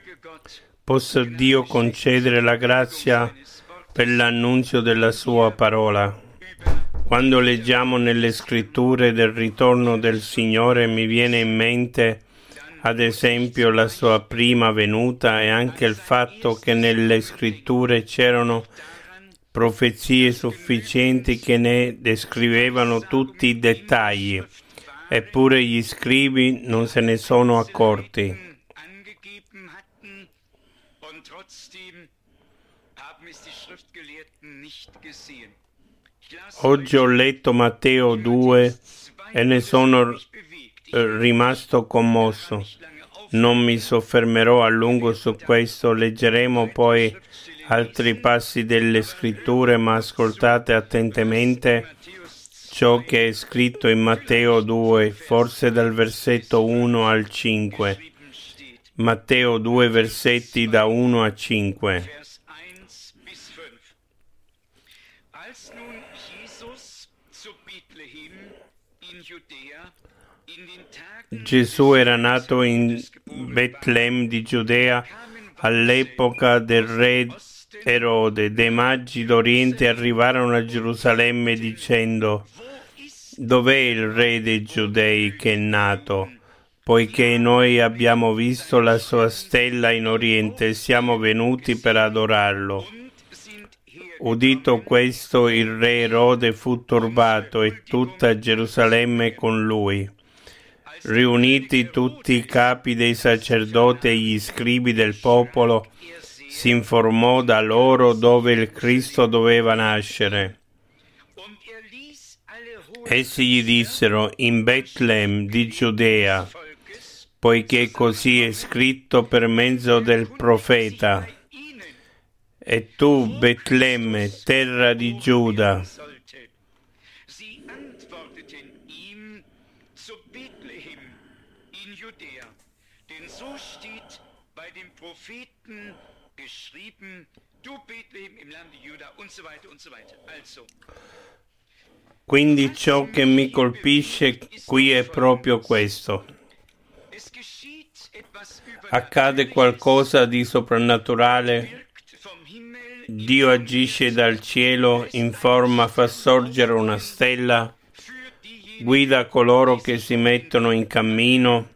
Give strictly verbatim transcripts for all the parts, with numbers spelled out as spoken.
Possa Dio concedere la grazia per l'annunzio della sua parola. Quando leggiamo nelle scritture del ritorno del Signore mi viene in mente ad esempio la sua prima venuta e anche il fatto che nelle scritture c'erano profezie sufficienti che ne descrivevano tutti i dettagli, eppure gli scribi non se ne sono accorti. Oggi ho letto Matteo due e ne sono rimasto commosso. Non mi soffermerò a lungo su questo, leggeremo poi altri passi delle scritture, ma ascoltate attentamente ciò che è scritto in Matteo due, forse dal versetto uno al cinque. Matteo due, versetti da uno a cinque. Gesù era nato in Betlemme di Giudea all'epoca del re Erode. Dei magi d'Oriente arrivarono a Gerusalemme dicendo: «Dov'è il re dei Giudei che è nato? Poiché noi abbiamo visto la sua stella in Oriente e siamo venuti per adorarlo». Udito questo, il re Erode fu turbato e tutta Gerusalemme con lui. Riuniti tutti i capi dei sacerdoti e gli scribi del popolo, si informò da loro dove il Cristo doveva nascere. Essi gli dissero: «In Betlemme di Giudea, poiché così è scritto per mezzo del profeta. E tu, Betlemme, terra di Giuda». Quindi ciò che mi colpisce qui è proprio questo. Accade qualcosa di soprannaturale. Dio agisce dal cielo, in forma fa sorgere una stella, guida coloro che si mettono in cammino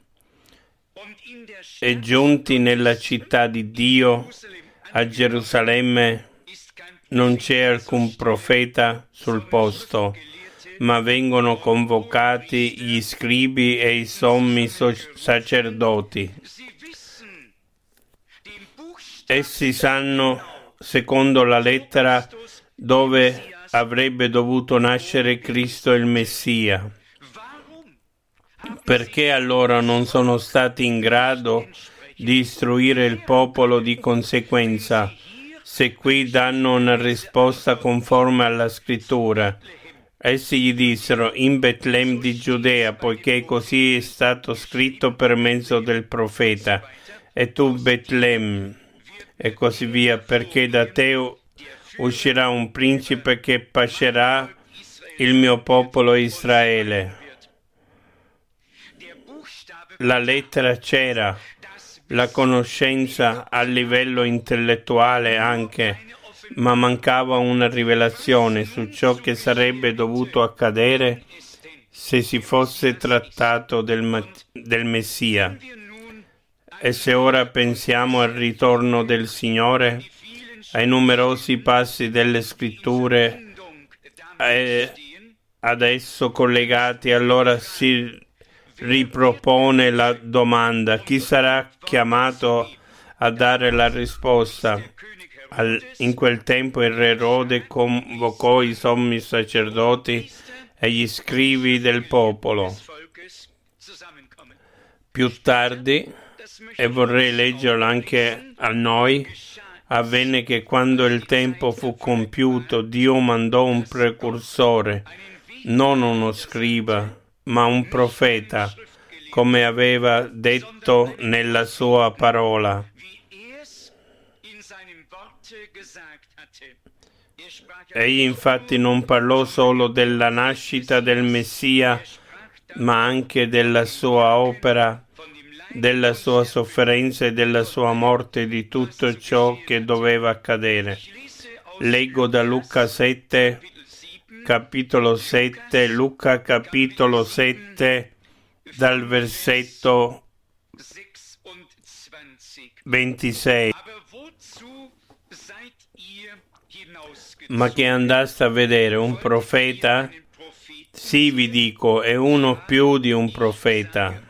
e giunti nella città di Dio, a Gerusalemme, non c'è alcun profeta sul posto, ma vengono convocati gli scribi e i sommi sacerdoti. Essi sanno, secondo la lettera, dove avrebbe dovuto nascere Cristo il Messia. Perché allora non sono stati in grado di istruire il popolo di conseguenza, se qui danno una risposta conforme alla scrittura? Essi gli dissero: «In Betlemme di Giudea, poiché così è stato scritto per mezzo del profeta. E tu, Betlemme», e così via, «perché da te uscirà un principe che pascerà il mio popolo Israele». La lettera c'era, la conoscenza a livello intellettuale anche, ma mancava una rivelazione su ciò che sarebbe dovuto accadere se si fosse trattato del, del Messia. E se ora pensiamo al ritorno del Signore, ai numerosi passi delle scritture e ad esso collegati, allora si ripropone la domanda: chi sarà chiamato a dare la risposta? Al, in quel tempo il re Erode convocò i sommi sacerdoti e gli scribi del popolo. Più tardi, e vorrei leggerlo anche a noi, avvenne che quando il tempo fu compiuto, Dio mandò un precursore, non uno scriba, ma un profeta, come aveva detto nella sua parola. Egli infatti non parlò solo della nascita del Messia, ma anche della sua opera della sua sofferenza e della sua morte, di tutto ciò che doveva accadere. Leggo da Luca sette, capitolo sette, Luca capitolo sette, dal versetto ventisei. Ma che andaste a vedere un profeta? Sì, vi dico, è uno più di un profeta.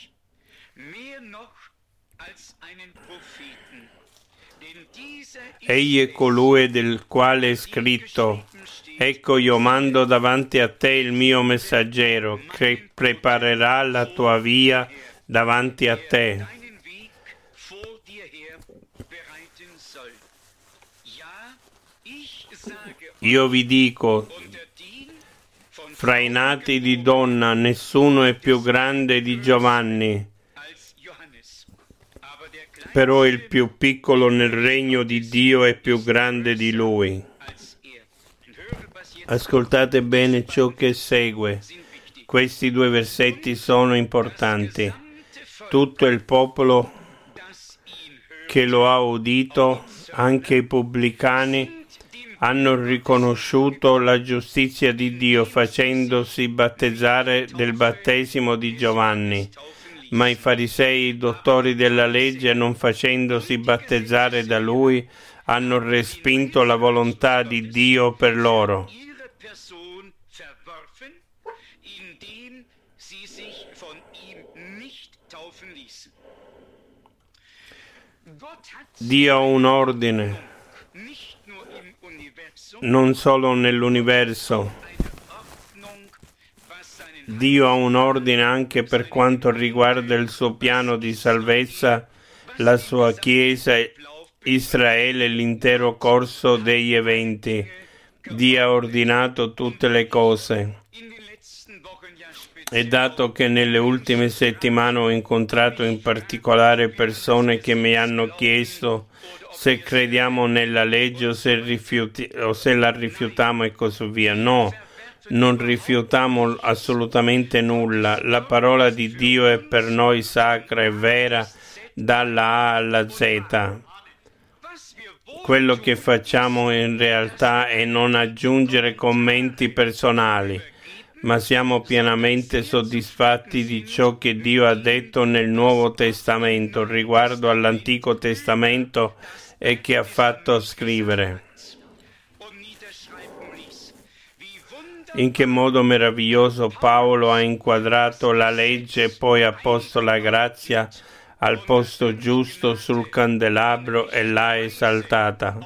Egli è colui del quale è scritto: ecco, io mando davanti a te il mio messaggero, che preparerà la tua via davanti a te. Io vi dico, fra i nati di donna nessuno è più grande di Giovanni, però il più piccolo nel regno di Dio è più grande di lui. Ascoltate bene ciò che segue. Questi due versetti sono importanti. Tutto il popolo che lo ha udito, anche i pubblicani, hanno riconosciuto la giustizia di Dio facendosi battezzare del battesimo di Giovanni. Ma i farisei, i dottori della legge, non facendosi battezzare da lui, hanno respinto la volontà di Dio per loro. Dio ha un ordine, non solo nell'universo. Dio ha un ordine anche per quanto riguarda il suo piano di salvezza, la sua Chiesa, Israele e l'intero corso degli eventi. Dio ha ordinato tutte le cose. E dato che nelle ultime settimane ho incontrato in particolare persone che mi hanno chiesto se crediamo nella legge o se, rifiuti, o se la rifiutiamo e così via. No, non rifiutiamo assolutamente nulla. La parola di Dio è per noi sacra e vera dalla A alla Z. Quello che facciamo in realtà è non aggiungere commenti personali, ma siamo pienamente soddisfatti di ciò che Dio ha detto nel Nuovo Testamento riguardo all'Antico Testamento e che ha fatto scrivere. In che modo meraviglioso Paolo ha inquadrato la legge e poi ha posto la grazia al posto giusto sul candelabro e l'ha esaltata.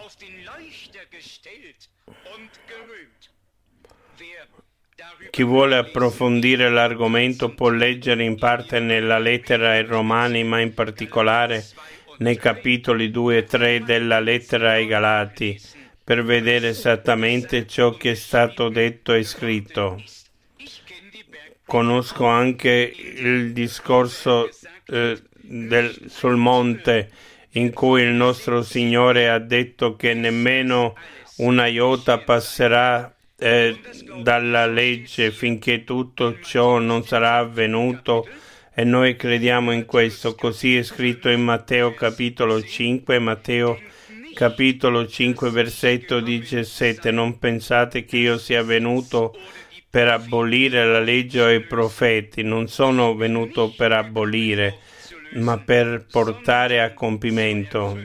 Chi vuole approfondire l'argomento può leggere in parte nella lettera ai Romani, ma in particolare nei capitoli due e tre della lettera ai Galati, per vedere esattamente ciò che è stato detto e scritto. Conosco anche il discorso eh, del, sul monte in cui il nostro Signore ha detto che nemmeno una iota passerà eh, dalla legge finché tutto ciò non sarà avvenuto, e noi crediamo in questo. Così è scritto in Matteo capitolo cinque, Matteo capitolo cinque versetto diciassette: non pensate che io sia venuto per abolire la legge o i profeti. Non sono venuto per abolire, ma per portare a compimento.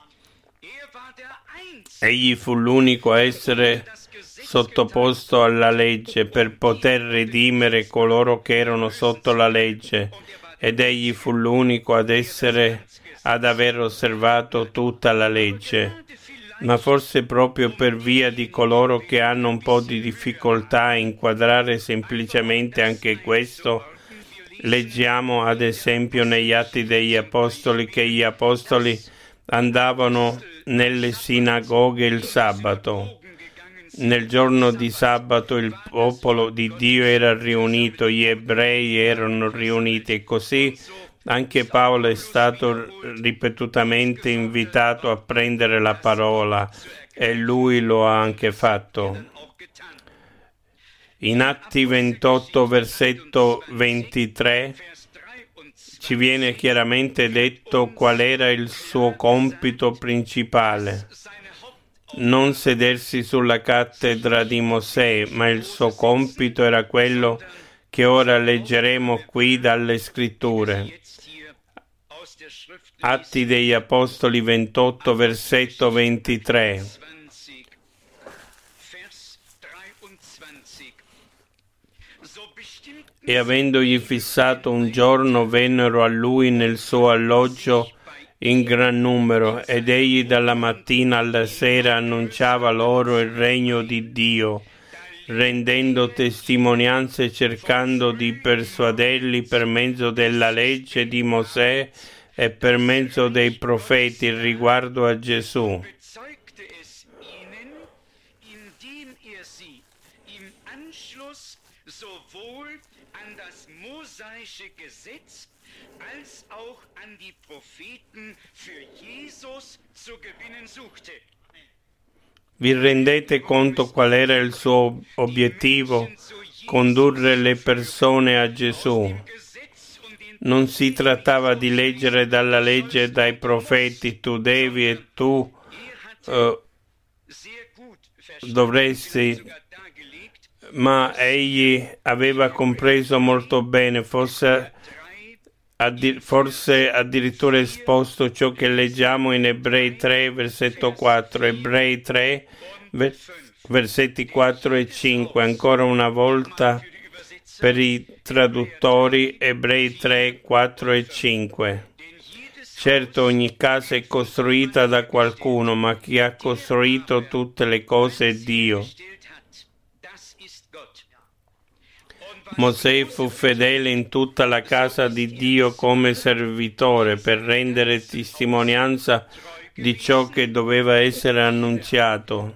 Egli fu l'unico a essere sottoposto alla legge per poter redimere coloro che erano sotto la legge, ed egli fu l'unico ad essere ad aver osservato tutta la legge. Ma forse proprio per via di coloro che hanno un po' di difficoltà a inquadrare semplicemente anche questo, leggiamo ad esempio negli Atti degli Apostoli che gli Apostoli andavano nelle sinagoghe il sabato. Nel giorno di sabato il popolo di Dio era riunito, gli ebrei erano riuniti, e così anche Paolo è stato ripetutamente invitato a prendere la parola, e lui lo ha anche fatto. In Atti ventotto, versetto ventitré, ci viene chiaramente detto qual era il suo compito principale. Non sedersi sulla cattedra di Mosè, ma il suo compito era quello che ora leggeremo qui dalle Scritture. Atti degli Apostoli ventotto, versetto ventitré. E avendogli fissato un giorno, vennero a lui nel suo alloggio in gran numero, ed egli dalla mattina alla sera annunciava loro il regno di Dio, rendendo testimonianze e cercando di persuaderli per mezzo della legge di Mosè e per mezzo dei profeti riguardo a Gesù. Als auch an die Propheten für Jesus zu gewinnen suchte. Vi rendete conto qual era il suo obiettivo? Condurre le persone a Gesù. Non si trattava di leggere dalla legge e dai profeti, tu devi e tu uh, dovresti, ma egli aveva compreso molto bene, forse Addir- forse addirittura esposto ciò che leggiamo in Ebrei tre, versetto quattro, Ebrei tre, ver- versetti quattro e cinque, ancora una volta per i traduttori, Ebrei tre, quattro e cinque. Certo, ogni casa è costruita da qualcuno, ma chi ha costruito tutte le cose è Dio. Mosè fu fedele in tutta la casa di Dio come servitore per rendere testimonianza di ciò che doveva essere annunziato.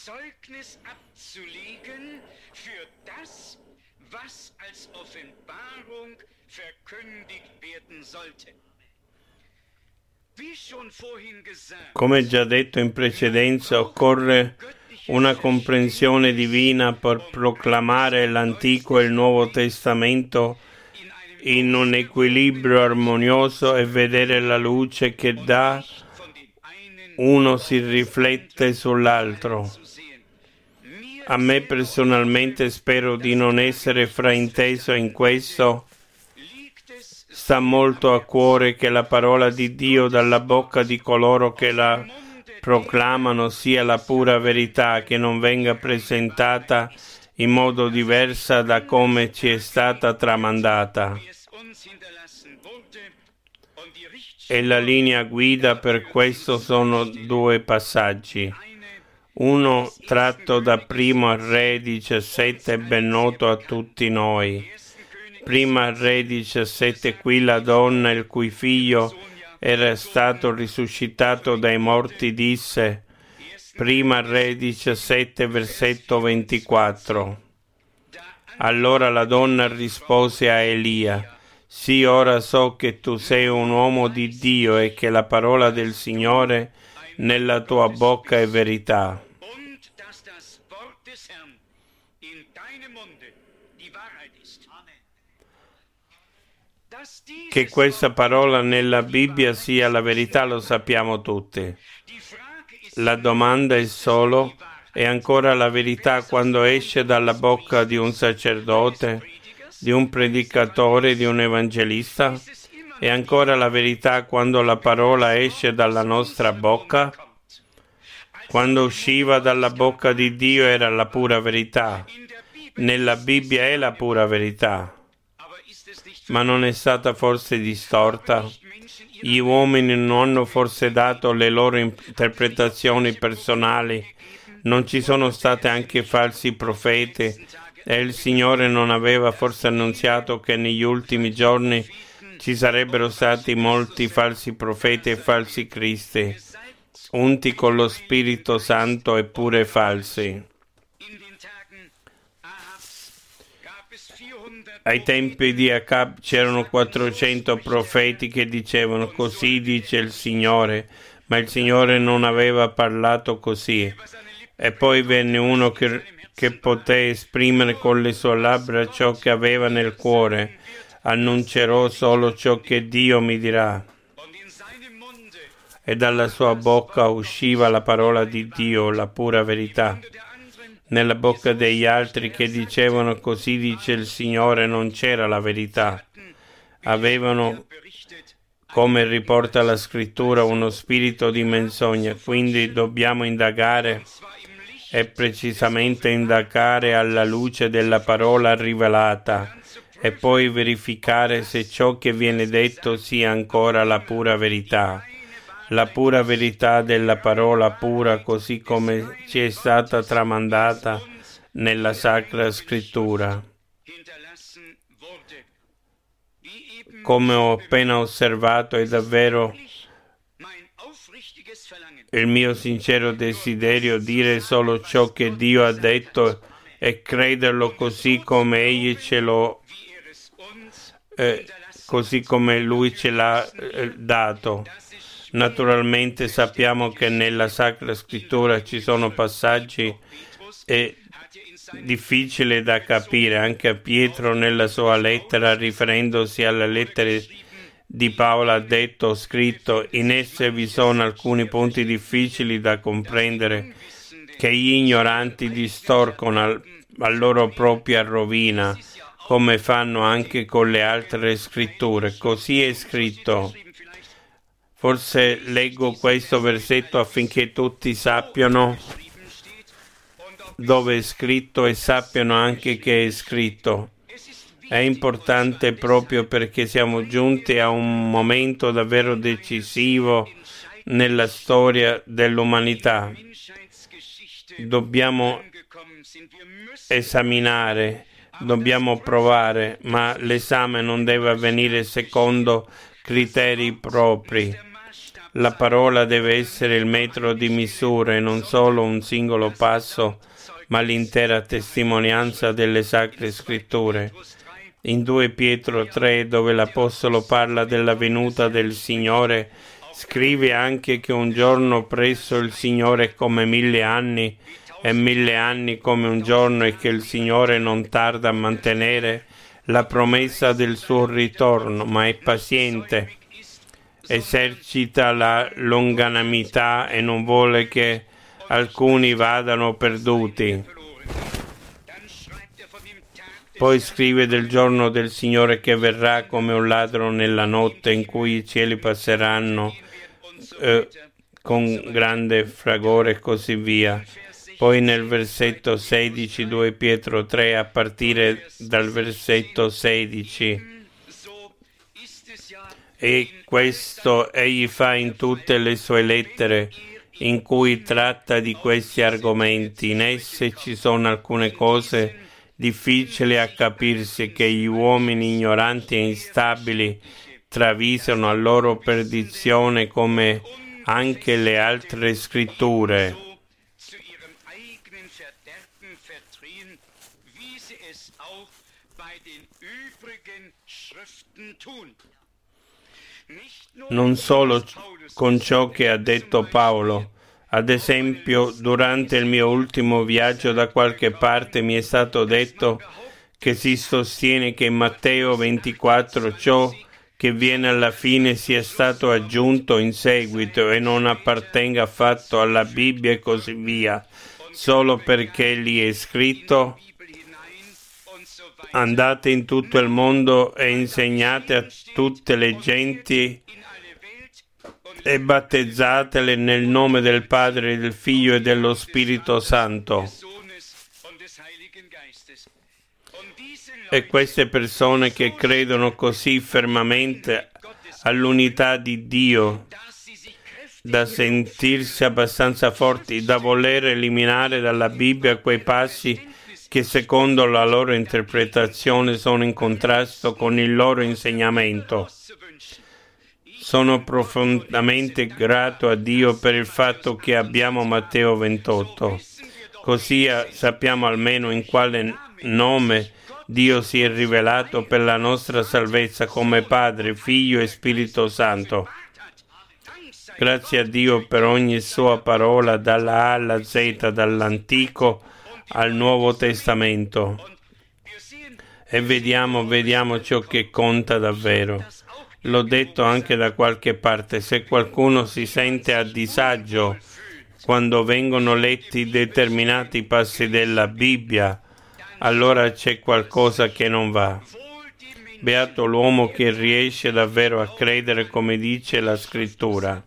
Come già detto in precedenza, occorre una comprensione divina per proclamare l'Antico e il Nuovo Testamento in un equilibrio armonioso e vedere la luce che da uno si riflette sull'altro. A me personalmente, spero di non essere frainteso in questo, sta molto a cuore che la parola di Dio dalla bocca di coloro che la proclamano sia la pura verità, che non venga presentata in modo diversa da come ci è stata tramandata. E la linea guida per questo sono due passaggi. Uno tratto da Primo Re diciassette, ben noto a tutti noi. Prima Re diciassette, qui la donna il cui figlio era stato risuscitato dai morti disse, Prima Re diciassette, versetto ventiquattro. Allora la donna rispose a Elia, sì, ora so che tu sei un uomo di Dio e che la parola del Signore nella tua bocca è verità. Che questa parola nella Bibbia sia la verità lo sappiamo tutti. La domanda è solo, è ancora la verità quando esce dalla bocca di un sacerdote, di un predicatore, di un evangelista? È ancora la verità quando la parola esce dalla nostra bocca? Quando usciva dalla bocca di Dio era la pura verità. Nella Bibbia è la pura verità. Ma non è stata forse distorta? Gli uomini non hanno forse dato le loro interpretazioni personali? Non ci sono state anche falsi profeti? E il Signore non aveva forse annunziato che negli ultimi giorni ci sarebbero stati molti falsi profeti e falsi cristi, unti con lo Spirito Santo e pure falsi? Ai tempi di Acab c'erano quattrocento profeti che dicevano così dice il Signore, ma il Signore non aveva parlato così. E poi venne uno che, che poté esprimere con le sue labbra ciò che aveva nel cuore. annuncerò solo ciò che Dio mi dirà. E dalla sua bocca usciva la parola di Dio, la pura verità. Nella bocca degli altri che dicevano così dice il Signore non c'era la verità. Avevano, come riporta la scrittura, uno spirito di menzogna. Quindi dobbiamo indagare e precisamente indagare alla luce della parola rivelata e poi verificare se ciò che viene detto sia ancora la pura verità. La pura verità della parola pura, così come ci è stata tramandata nella Sacra Scrittura. Come ho appena osservato, è davvero il mio sincero desiderio dire solo ciò che Dio ha detto e crederlo così come Egli ce lo eh, così come Lui ce l'ha eh, dato. Naturalmente sappiamo che nella Sacra Scrittura ci sono passaggi eh, difficili da capire. Anche a Pietro nella sua lettera, riferendosi alle lettere di Paolo, ha detto o scritto: in esse vi sono alcuni punti difficili da comprendere che gli ignoranti distorcono al, a loro propria rovina, come fanno anche con le altre scritture. Così è scritto. Forse leggo questo versetto affinché tutti sappiano dove è scritto e sappiano anche che è scritto. È importante proprio perché siamo giunti a un momento davvero decisivo nella storia dell'umanità. Dobbiamo esaminare, dobbiamo provare, ma l'esame non deve avvenire secondo criteri propri. La parola deve essere il metro di misura e non solo un singolo passo, ma l'intera testimonianza delle Sacre Scritture. In due Pietro tre, dove l'Apostolo parla della venuta del Signore, scrive anche che un giorno presso il Signore è come mille anni e mille anni come un giorno, e che il Signore non tarda a mantenere la promessa del suo ritorno, ma è paziente, esercita la longanimità e non vuole che alcuni vadano perduti. Poi scrive del giorno del Signore che verrà come un ladro nella notte, in cui i cieli passeranno eh, con grande fragore e così via. Poi nel versetto sedici, due Pietro tre, a partire dal versetto sedici, e questo egli fa in tutte le sue lettere in cui tratta di questi argomenti. In esse ci sono alcune cose difficili a capirsi che gli uomini ignoranti e instabili travisano a loro perdizione, come anche le altre scritture. Non solo con ciò che ha detto Paolo. Ad esempio, durante il mio ultimo viaggio da qualche parte mi è stato detto che si sostiene che in Matteo ventiquattro ciò che viene alla fine sia stato aggiunto in seguito e non appartenga affatto alla Bibbia e così via, solo perché lì è scritto: andate in tutto il mondo e insegnate a tutte le genti e battezzatele nel nome del Padre, del Figlio e dello Spirito Santo. E queste persone che credono così fermamente all'unità di Dio, da sentirsi abbastanza forti da voler eliminare dalla Bibbia quei passi che secondo la loro interpretazione sono in contrasto con il loro insegnamento. Sono profondamente grato a Dio per il fatto che abbiamo Matteo ventotto, così sappiamo almeno in quale nome Dio si è rivelato per la nostra salvezza come Padre, Figlio e Spirito Santo. Grazie a Dio per ogni sua parola, dalla A alla Z, dall'Antico al Nuovo Testamento. e vediamo, vediamo ciò che conta davvero. L'ho detto anche da qualche parte, se qualcuno si sente a disagio quando vengono letti determinati passi della Bibbia, allora c'è qualcosa che non va. Beato l'uomo che riesce davvero a credere come dice la Scrittura.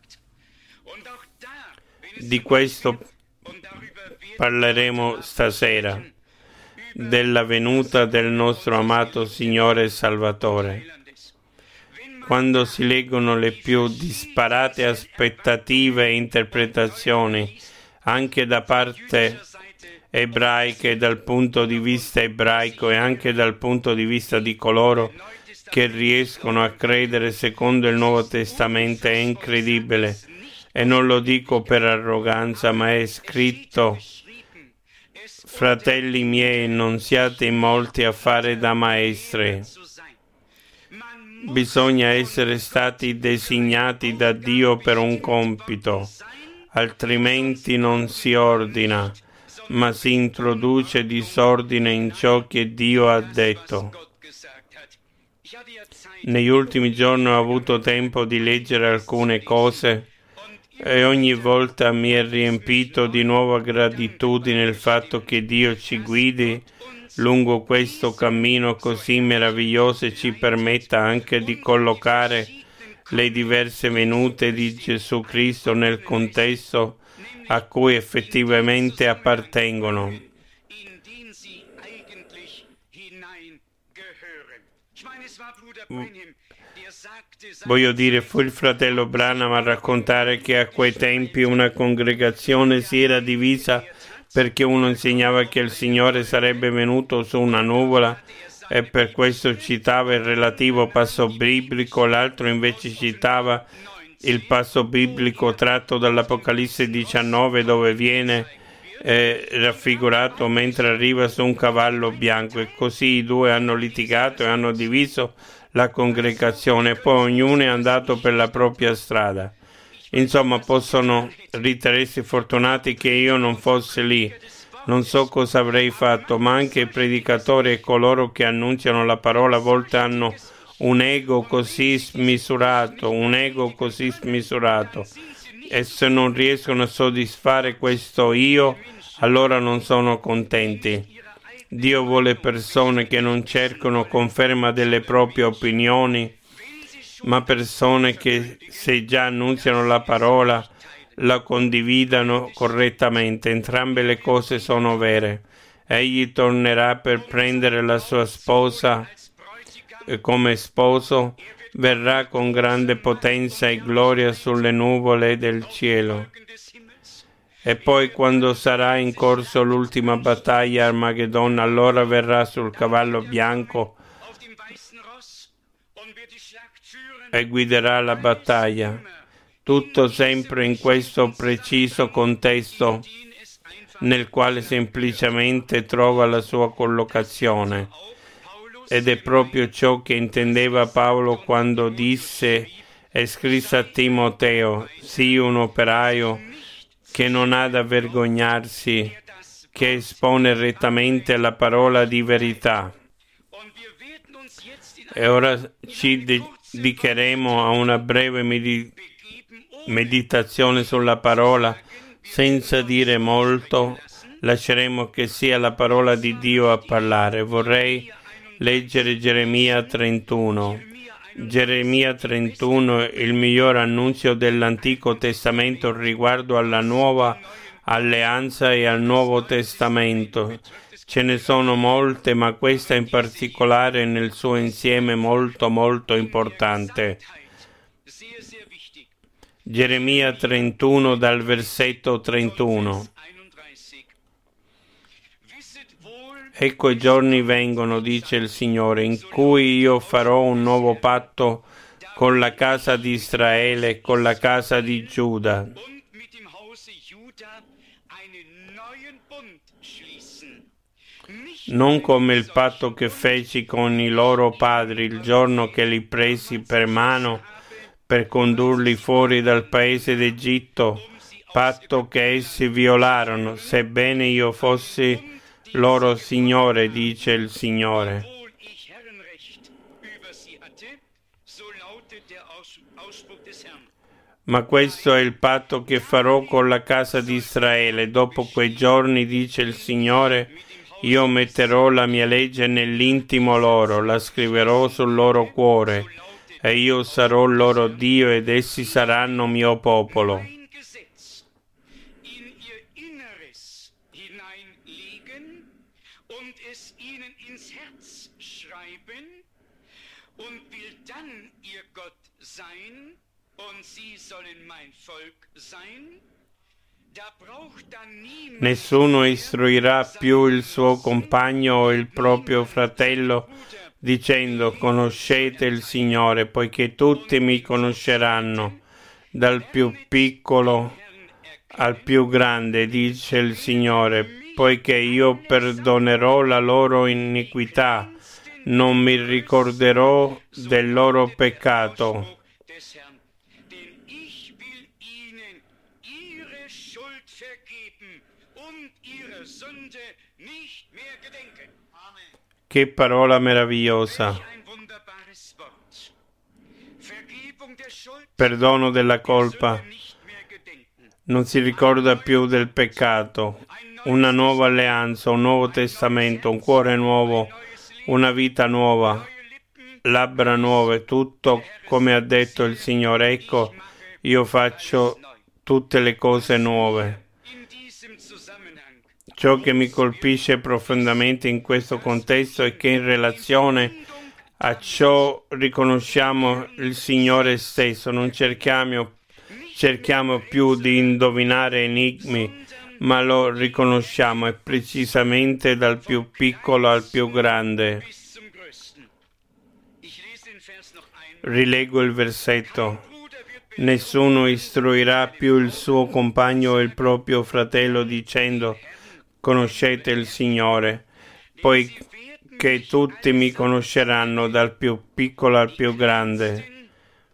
Di questo parleremo stasera, della venuta del nostro amato Signore e Salvatore. Quando si leggono le più disparate aspettative e interpretazioni, anche da parte ebraica e dal punto di vista ebraico e anche dal punto di vista di coloro che riescono a credere secondo il Nuovo Testamento, è incredibile. E non lo dico per arroganza, ma è scritto: fratelli miei, non siate in molti a fare da maestri. Bisogna essere stati designati da Dio per un compito, altrimenti non si ordina, ma si introduce disordine in ciò che Dio ha detto. Negli ultimi giorni ho avuto tempo di leggere alcune cose e ogni volta mi è riempito di nuova gratitudine il fatto che Dio ci guidi lungo questo cammino così meraviglioso e ci permetta anche di collocare le diverse venute di Gesù Cristo nel contesto a cui effettivamente appartengono. Voglio dire, fu il fratello Branham a raccontare che a quei tempi una congregazione si era divisa perché uno insegnava che il Signore sarebbe venuto su una nuvola e per questo citava il relativo passo biblico, l'altro invece citava il passo biblico tratto dall'Apocalisse diciannove dove viene eh, raffigurato mentre arriva su un cavallo bianco, e così i due hanno litigato e hanno diviso la congregazione, poi ognuno è andato per la propria strada. Insomma, possono ritenersi fortunati che io non fossi lì. Non so cosa avrei fatto, ma anche i predicatori e coloro che annunciano la parola a volte hanno un ego così smisurato, un ego così smisurato. E se non riescono a soddisfare questo io, allora non sono contenti. Dio vuole persone che non cercano conferma delle proprie opinioni, ma persone che, se già annunziano la parola, la condividano correttamente. Entrambe le cose sono vere. Egli tornerà per prendere la sua sposa come sposo, verrà con grande potenza e gloria sulle nuvole del cielo. E poi, quando sarà in corso l'ultima battaglia Armageddon, allora verrà sul cavallo bianco e guiderà la battaglia. Tutto sempre in questo preciso contesto nel quale semplicemente trova la sua collocazione. Ed è proprio ciò che intendeva Paolo quando disse e scrisse a Timoteo: sii un operaio che non ha da vergognarsi, che espone rettamente la parola di verità. E ora ci dedicheremo a una breve medi- meditazione sulla parola. Senza dire molto, lasceremo che sia la parola di Dio a parlare. Vorrei leggere Geremia trentuno. Geremia trentuno è il miglior annunzio dell'Antico Testamento riguardo alla nuova alleanza e al Nuovo Testamento. Ce ne sono molte, ma questa in particolare nel suo insieme molto molto importante. Geremia trentuno dal versetto trentuno. Ecco i giorni vengono, dice il Signore, in cui io farò un nuovo patto con la casa di Israele e con la casa di Giuda. Non come il patto che feci con i loro padri il giorno che li presi per mano per condurli fuori dal paese d'Egitto, patto che essi violarono, sebbene io fossi loro Signore, dice il Signore. Ma questo è il patto che farò con la casa di Israele. Dopo quei giorni, dice il Signore, io metterò la mia legge nell'intimo loro, la scriverò sul loro cuore, e io sarò loro Dio ed essi saranno mio popolo. Nessuno istruirà più il suo compagno o il proprio fratello dicendo conoscete il Signore, poiché tutti mi conosceranno, dal più piccolo al più grande, dice il Signore, poiché io perdonerò la loro iniquità, non mi ricorderò del loro peccato. Che parola meravigliosa! Perdono della colpa. Non si ricorda più del peccato. Una nuova alleanza, un nuovo testamento, un cuore nuovo, una vita nuova, labbra nuove, tutto come ha detto il Signore. Ecco, io faccio tutte le cose nuove. Ciò che mi colpisce profondamente in questo contesto è che in relazione a ciò riconosciamo il Signore stesso, non cerchiamo, cerchiamo più di indovinare enigmi, ma lo riconosciamo e precisamente dal più piccolo al più grande. Rilego il versetto. Nessuno istruirà più il suo compagno o il proprio fratello dicendo conoscete il Signore, poiché tutti mi conosceranno dal più piccolo al più grande.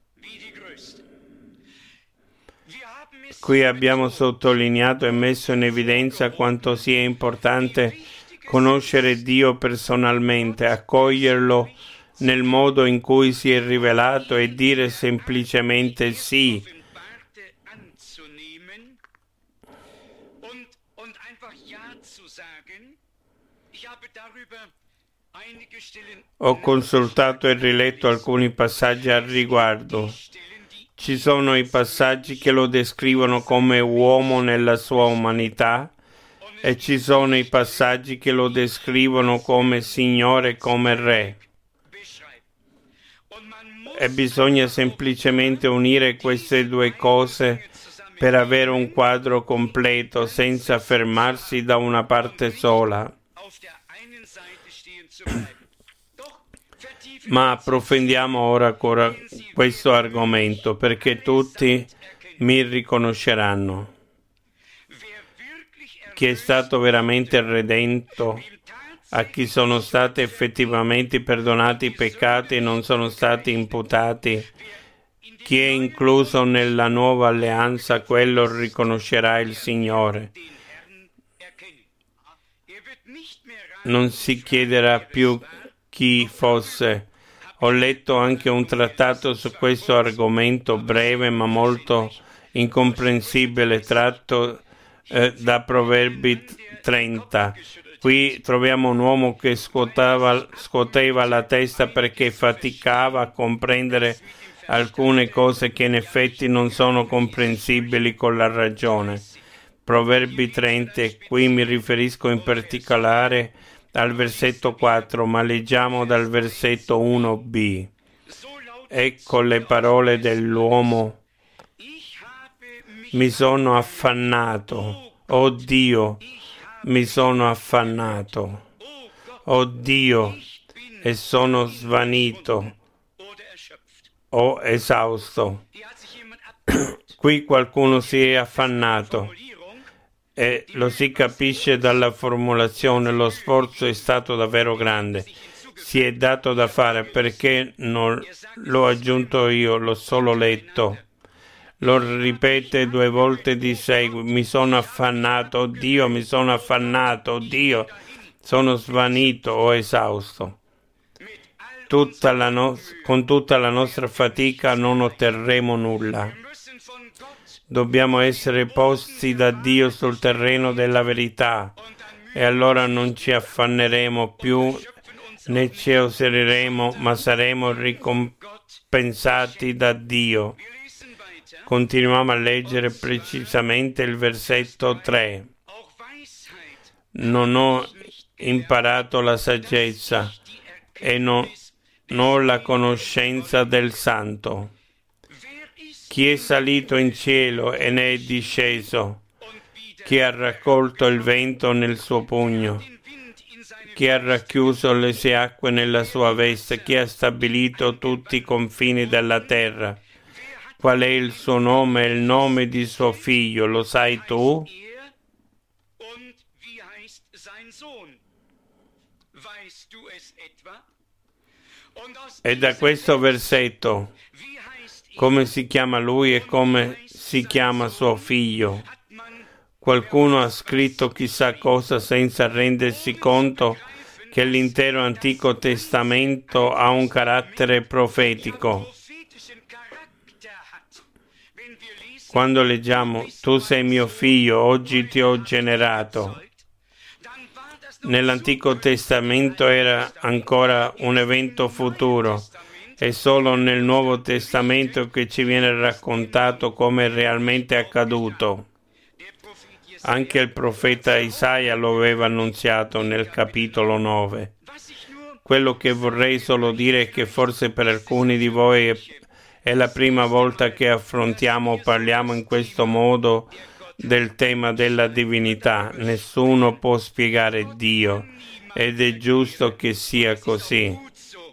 Qui abbiamo sottolineato e messo in evidenza quanto sia importante conoscere Dio personalmente, accoglierlo nel modo in cui si è rivelato e dire semplicemente sì. Ho consultato e riletto alcuni passaggi al riguardo. Ci sono i passaggi che lo descrivono come uomo nella sua umanità e ci sono i passaggi che lo descrivono come Signore, come Re. E bisogna semplicemente unire queste due cose per avere un quadro completo senza fermarsi da una parte sola. Ma approfondiamo ora ancora questo argomento perché tutti mi riconosceranno. Chi è stato veramente redento, a chi sono stati effettivamente perdonati i peccati e non sono stati imputati, chi è incluso nella nuova alleanza, quello riconoscerà il Signore. Non si chiederà più chi fosse. Ho letto anche un trattato su questo argomento breve ma molto incomprensibile tratto eh, da Proverbi trenta. Qui troviamo un uomo che scuoteva, scuoteva la testa perché faticava a comprendere alcune cose che in effetti non sono comprensibili con la ragione. Proverbi trenta, qui mi riferisco in particolare al versetto quattro, ma leggiamo dal versetto uno b. Ecco le parole dell'uomo. Mi sono affannato, oh Dio, mi sono affannato, oh Dio, e sono svanito, oh esausto. Qui qualcuno si è affannato. E lo si capisce dalla formulazione, lo sforzo è stato davvero grande. Si è dato da fare perché non l'ho aggiunto io, l'ho solo letto. Lo ripete due volte di seguito. Mi sono affannato, oh Dio, mi sono affannato, oh Dio, sono svanito o esausto. Tutta la no- con tutta la nostra fatica non otterremo nulla. Dobbiamo essere posti da Dio sul terreno della verità e allora non ci affanneremo più né ci oseremo, ma saremo ricompensati da Dio. Continuiamo a leggere precisamente il versetto tre. Non ho imparato la saggezza e non ho la conoscenza del Santo. Chi è salito in cielo e ne è disceso? Chi ha raccolto il vento nel suo pugno? Chi ha racchiuso le sue acque nella sua veste? Chi ha stabilito tutti i confini della terra? Qual è il suo nome e il nome di suo figlio? Lo sai tu? E da questo versetto, come si chiama lui e come si chiama suo figlio? Qualcuno ha scritto chissà cosa senza rendersi conto che l'intero Antico Testamento ha un carattere profetico. Quando leggiamo tu sei mio figlio, oggi ti ho generato, nell'Antico Testamento era ancora un evento futuro. È solo nel Nuovo Testamento che ci viene raccontato come è realmente accaduto. Anche il profeta Isaia lo aveva annunziato nel capitolo nove. Quello che vorrei solo dire è che forse per alcuni di voi è, è la prima volta che affrontiamo o parliamo in questo modo del tema della divinità. Nessuno può spiegare Dio ed è giusto che sia così.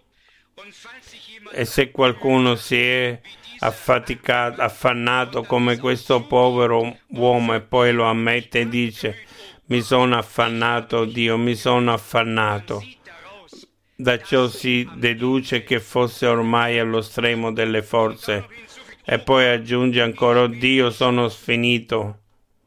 E se qualcuno si è affaticato, affannato come questo povero uomo e poi lo ammette e dice mi sono affannato, Dio, mi sono affannato, da ciò si deduce che fosse ormai allo stremo delle forze e poi aggiunge ancora oh, Dio, sono sfinito.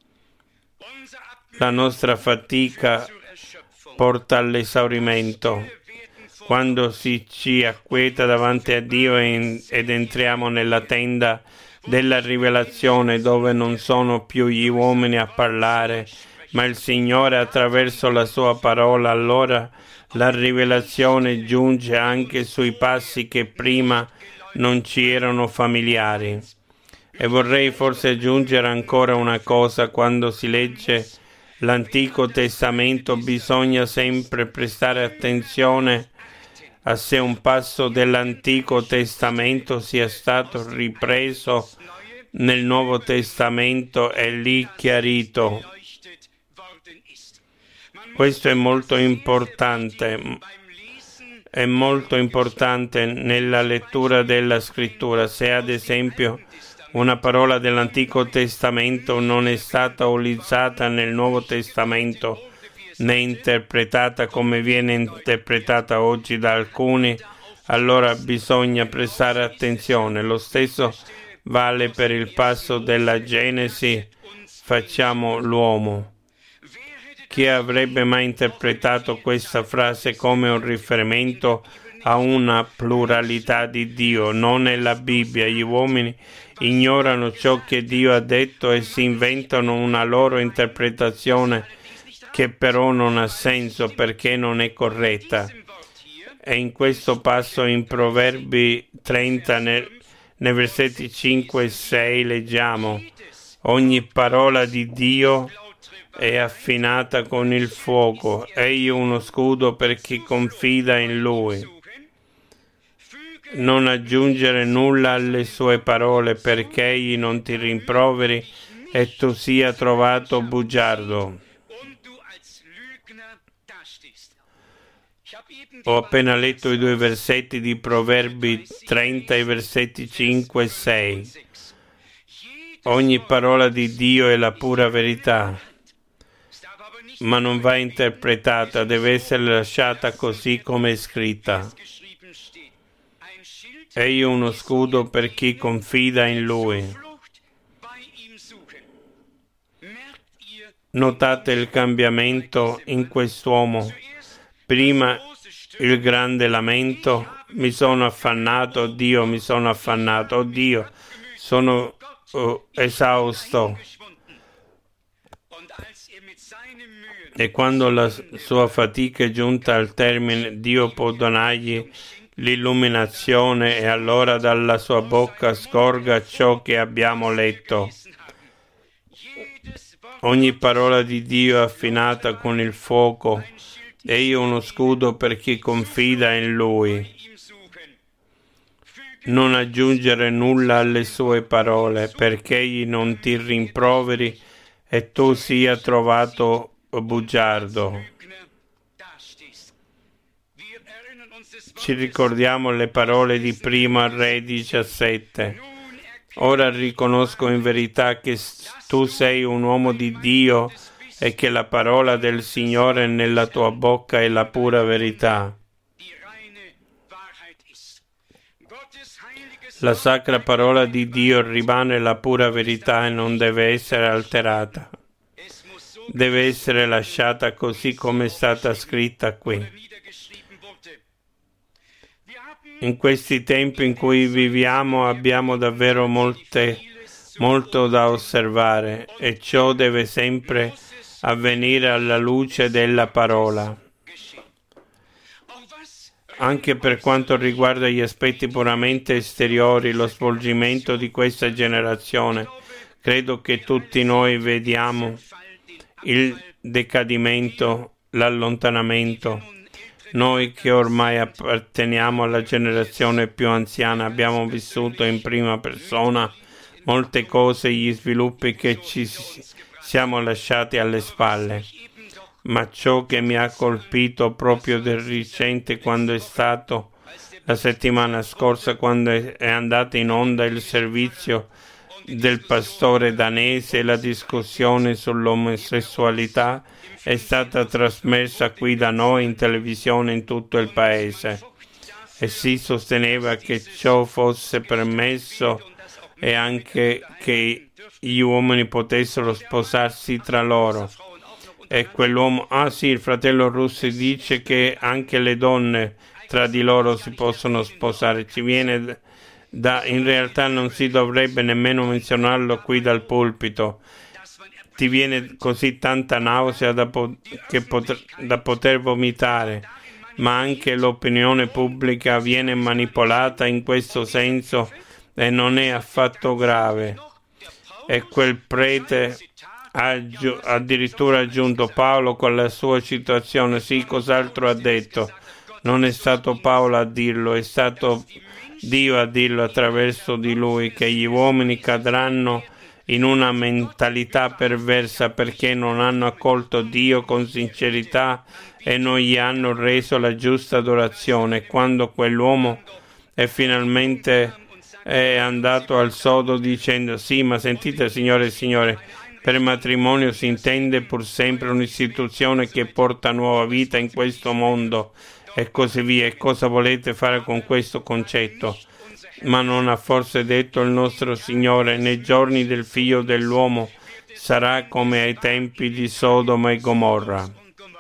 La nostra fatica porta all'esaurimento. Quando si ci acquieta davanti a Dio ed entriamo nella tenda della rivelazione dove non sono più gli uomini a parlare, ma il Signore attraverso la sua parola, allora la rivelazione giunge anche sui passi che prima non ci erano familiari. E vorrei forse aggiungere ancora una cosa: quando si legge l'Antico Testamento bisogna sempre prestare attenzione a se un passo dell'Antico Testamento sia stato ripreso nel Nuovo Testamento e lì chiarito. Questo è molto importante, è molto importante nella lettura della Scrittura. Se ad esempio una parola dell'Antico Testamento non è stata utilizzata nel Nuovo Testamento, né interpretata come viene interpretata oggi da alcuni, allora bisogna prestare attenzione. Lo stesso vale per il passo della Genesi, facciamo l'uomo. Chi avrebbe mai interpretato questa frase come un riferimento a una pluralità di Dio? Non è la Bibbia. Gli uomini ignorano ciò che Dio ha detto e si inventano una loro interpretazione che però non ha senso perché non è corretta. E in questo passo in Proverbi trenta, nei, nei versetti cinque e sei, leggiamo: ogni parola di Dio è affinata con il fuoco, egli è uno scudo per chi confida in Lui. Non aggiungere nulla alle sue parole perché egli non ti rimproveri e tu sia trovato bugiardo. Ho appena letto i due versetti di Proverbi trenta, i versetti cinque e sei. Ogni parola di Dio è la pura verità, ma non va interpretata, deve essere lasciata così come è scritta. Egli è uno scudo per chi confida in Lui. Notate il cambiamento in quest'uomo. Prima il grande lamento, mi sono affannato, Dio, mi sono affannato, oh Dio, sono uh, esausto. E quando la sua fatica è giunta al termine, Dio può donargli l'illuminazione e allora dalla sua bocca scorga ciò che abbiamo letto. Ogni parola di Dio è affinata con il fuoco, egli è uno scudo per chi confida in Lui. Non aggiungere nulla alle sue parole, perché egli non ti rimproveri e tu sia trovato bugiardo. Ci ricordiamo le parole di Primo Re diciassette. Ora riconosco in verità che tu sei un uomo di Dio e che la parola del Signore nella tua bocca è la pura verità. La sacra parola di Dio rimane la pura verità e non deve essere alterata. Deve essere lasciata così come è stata scritta qui. In questi tempi in cui viviamo abbiamo davvero molte, molto da osservare e ciò deve sempre avvenire alla luce della parola. Anche per quanto riguarda gli aspetti puramente esteriori, lo svolgimento di questa generazione, credo che tutti noi vediamo il decadimento, l'allontanamento. Noi che ormai apparteniamo alla generazione più anziana abbiamo vissuto in prima persona molte cose, gli sviluppi che ci siamo lasciati alle spalle. Ma ciò che mi ha colpito proprio del recente, quando è stato la settimana scorsa, quando è andato in onda il servizio del pastore danese e la discussione sull'omosessualità è stata trasmessa qui da noi in televisione in tutto il paese e si sosteneva che ciò fosse permesso e anche che gli uomini potessero sposarsi tra loro. E quell'uomo, ah sì, il fratello Russi dice che anche le donne tra di loro si possono sposare. Ci viene da, in realtà non si dovrebbe nemmeno menzionarlo qui dal pulpito. Ti viene così tanta nausea da, po- che poter, da poter vomitare, ma anche l'opinione pubblica viene manipolata in questo senso e non è affatto grave. E quel prete ha aggi- addirittura aggiunto Paolo con la sua citazione. Sì, cos'altro ha detto? Non è stato Paolo a dirlo, è stato Dio a dirlo attraverso di lui, che gli uomini cadranno in una mentalità perversa perché non hanno accolto Dio con sincerità e non gli hanno reso la giusta adorazione. Quando quell'uomo è finalmente è andato al sodo dicendo sì, ma sentite signore e signore, per matrimonio si intende pur sempre un'istituzione che porta nuova vita in questo mondo e così via. E cosa volete fare con questo concetto? Ma non ha forse detto il nostro Signore, nei giorni del figlio dell'uomo sarà come ai tempi di Sodoma e Gomorra.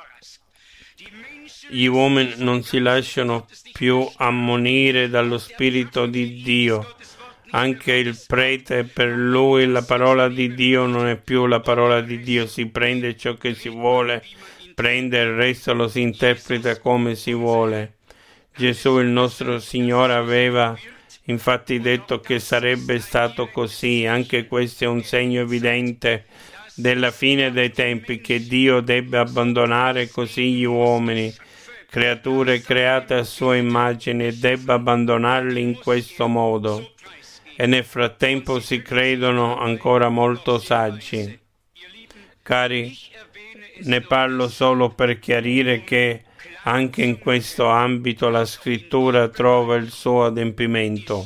Gli uomini non si lasciano più ammonire dallo Spirito di Dio. Anche il prete, per lui la parola di Dio non è più la parola di Dio, si prende ciò che si vuole, prende il resto lo si interpreta come si vuole. Gesù, il nostro Signore, aveva infatti detto che sarebbe stato così. Anche questo è un segno evidente della fine dei tempi, che Dio debba abbandonare così gli uomini, creature create a sua immagine, e debba abbandonarli in questo modo. E nel frattempo si credono ancora molto saggi. Cari, ne parlo solo per chiarire che anche in questo ambito la scrittura trova il suo adempimento.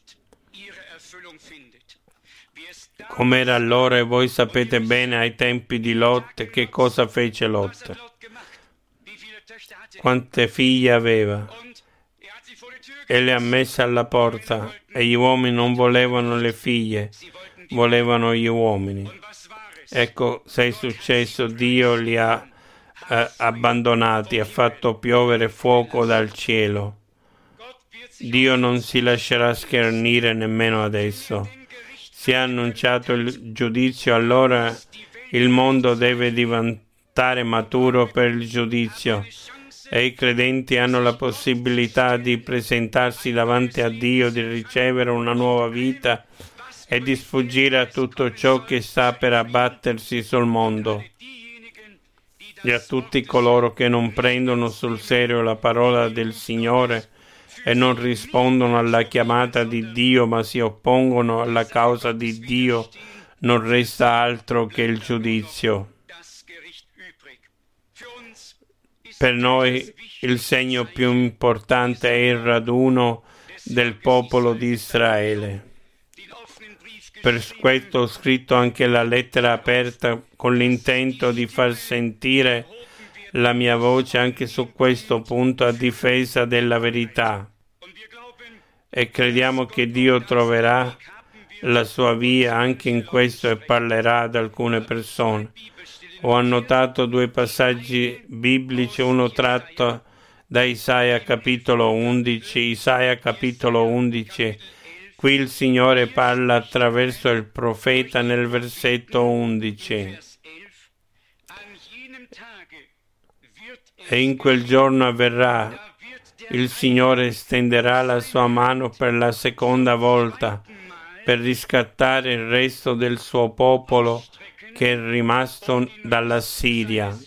Com'era allora, e voi sapete bene ai tempi di Lot, che cosa fece Lot. Quante figlie aveva e le ha messe alla porta, e gli uomini non volevano le figlie, volevano gli uomini. Ecco, se è successo, Dio li ha eh, abbandonati, ha fatto piovere fuoco dal cielo. Dio non si lascerà schernire nemmeno adesso. si è annunciato il giudizio, allora il mondo deve diventare maturo per il giudizio e i credenti hanno la possibilità di presentarsi davanti a Dio, di ricevere una nuova vita e di sfuggire a tutto ciò che sta per abbattersi sul mondo. E a tutti coloro che non prendono sul serio la parola del Signore e non rispondono alla chiamata di Dio, ma si oppongono alla causa di Dio, non resta altro che il giudizio. Per noi il segno più importante è il raduno del popolo di Israele. Per questo ho scritto anche la lettera aperta con l'intento di far sentire la mia voce anche su questo punto a difesa della verità. E crediamo che Dio troverà la sua via anche in questo e parlerà ad alcune persone. Ho annotato due passaggi biblici, uno tratto da Isaia capitolo undici. Isaia capitolo undici. Qui il Signore parla attraverso il profeta nel versetto undici. E in quel giorno avverrà, il Signore stenderà la sua mano per la seconda volta, per riscattare il resto del suo popolo che è rimasto dalla Siria.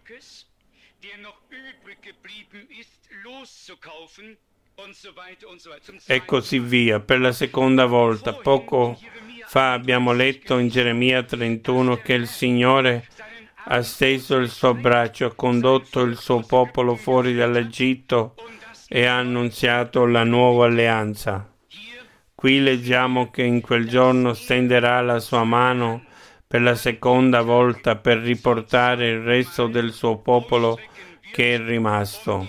E così via, per la seconda volta. Poco fa abbiamo letto in Geremia trentuno che il Signore ha steso il suo braccio, ha condotto il suo popolo fuori dall'Egitto e ha annunziato la nuova alleanza. Qui leggiamo che in quel giorno stenderà la sua mano per la seconda volta per riportare il resto del suo popolo che è rimasto.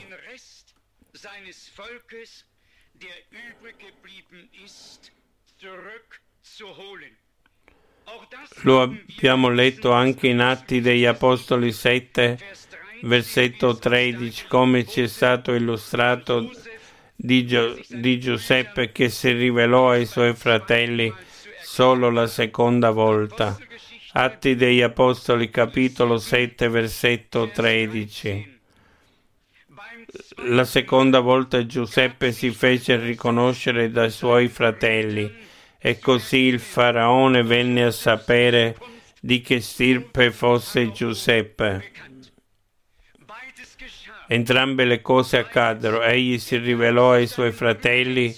Lo abbiamo letto anche in Atti degli Apostoli sette, versetto tredici, come ci è stato illustrato di, Gio- di Giuseppe che si rivelò ai suoi fratelli solo la seconda volta. Atti degli Apostoli capitolo sette, versetto tredici. La seconda volta Giuseppe si fece riconoscere dai suoi fratelli e così il faraone venne a sapere di che stirpe fosse Giuseppe. Entrambe le cose accaddero. Egli si rivelò ai suoi fratelli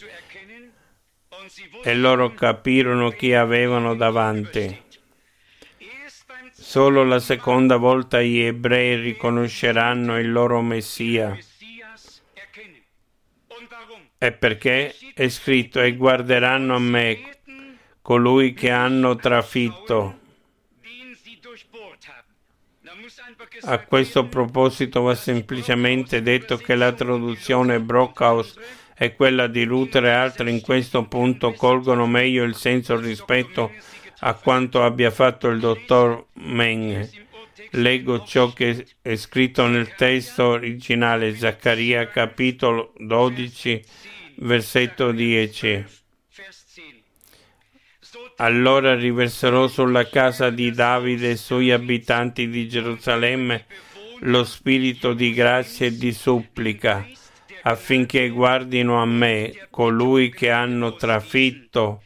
e loro capirono chi avevano davanti. Solo la seconda volta gli ebrei riconosceranno il loro Messia. E perché è scritto: e guarderanno a me, colui che hanno trafitto. A questo proposito va semplicemente detto che la traduzione Brockhaus e quella di Luther e altre in questo punto colgono meglio il senso rispetto a quanto abbia fatto il dottor Meng. Leggo ciò che è scritto nel testo originale, Zaccaria capitolo dodici, versetto dieci. Allora riverserò sulla casa di Davide e sugli abitanti di Gerusalemme lo spirito di grazia e di supplica, affinché guardino a me, colui che hanno trafitto,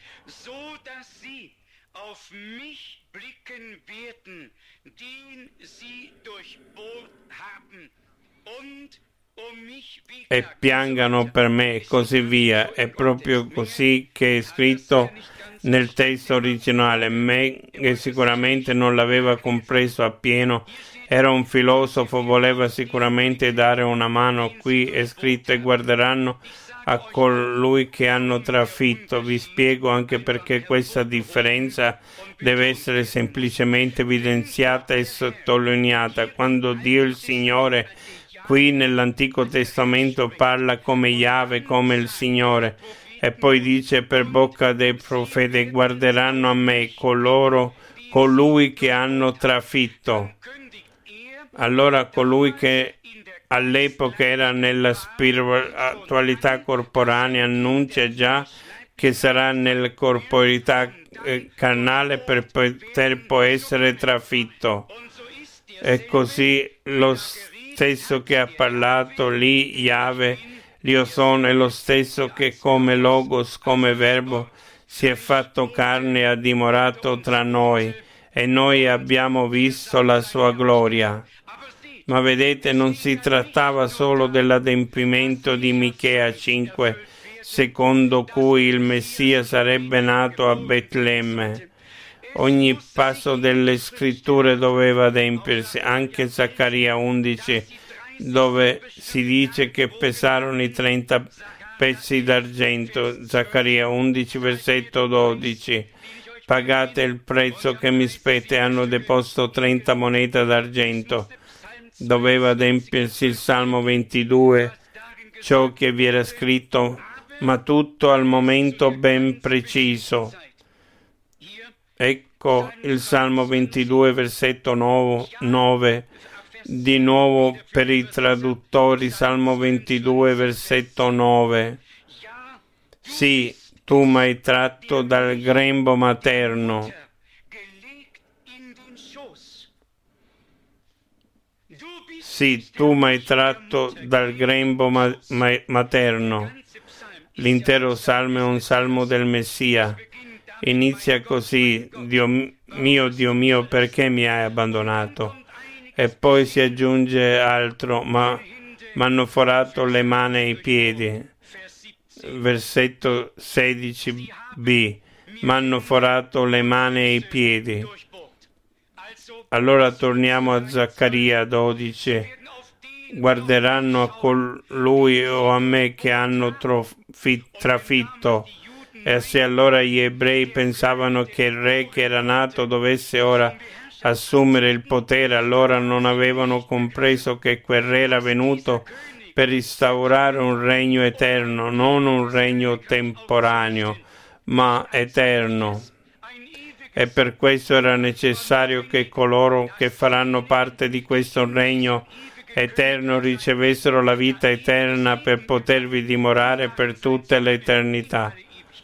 e piangano per me, e così via. È proprio così che è scritto nel testo originale. Meng sicuramente non l'aveva compreso appieno, era un filosofo, voleva sicuramente dare una mano. Qui è scritto: e guarderanno a colui che hanno trafitto. Vi spiego anche perché questa differenza deve essere semplicemente evidenziata e sottolineata. Quando Dio il Signore qui nell'Antico Testamento parla come Yahweh, come il Signore, e poi dice per bocca dei profeti: guarderanno a me coloro, colui che hanno trafitto. Allora colui che all'epoca era nella spiritualità corporanea annuncia già che sarà nella corporeità eh, carnale per poter poi essere trafitto. E così lo stesso che ha parlato lì, Yahweh, l'Io sono, è lo stesso che come Logos, come Verbo, si è fatto carne e ha dimorato tra noi, e noi abbiamo visto la sua gloria. Ma vedete, non si trattava solo dell'adempimento di Michea cinque, secondo cui il Messia sarebbe nato a Betlemme. Ogni passo delle scritture doveva adempiersi, anche Zaccaria undici, dove si dice che pesarono i trenta pezzi d'argento. Zaccaria undici, versetto dodici. Pagate il prezzo che mi spetta, hanno deposto trenta monete d'argento. Doveva adempiersi il Salmo ventidue, ciò che vi era scritto, ma tutto al momento ben preciso. Ecco il Salmo ventidue, versetto nove, di nuovo per i traduttori, Salmo ventidue, versetto nove. Sì, tu mi hai tratto dal grembo materno. Sì, tu mi hai tratto dal grembo ma- ma- materno. L'intero salmo è un salmo del Messia. Inizia così: Dio mio, Dio mio, perché mi hai abbandonato? E poi si aggiunge altro: ma mi hanno forato le mani e i piedi. Versetto sedici b. Mi hanno forato le mani e i piedi. Allora torniamo a Zaccaria dodici. Guarderanno a colui o a me che hanno trofi- trafitto. E se allora gli ebrei pensavano che il re che era nato dovesse ora assumere il potere, allora non avevano compreso che quel re era venuto per instaurare un regno eterno, non un regno temporaneo, ma eterno. E per questo era necessario che coloro che faranno parte di questo regno eterno ricevessero la vita eterna per potervi dimorare per tutta l'eternità.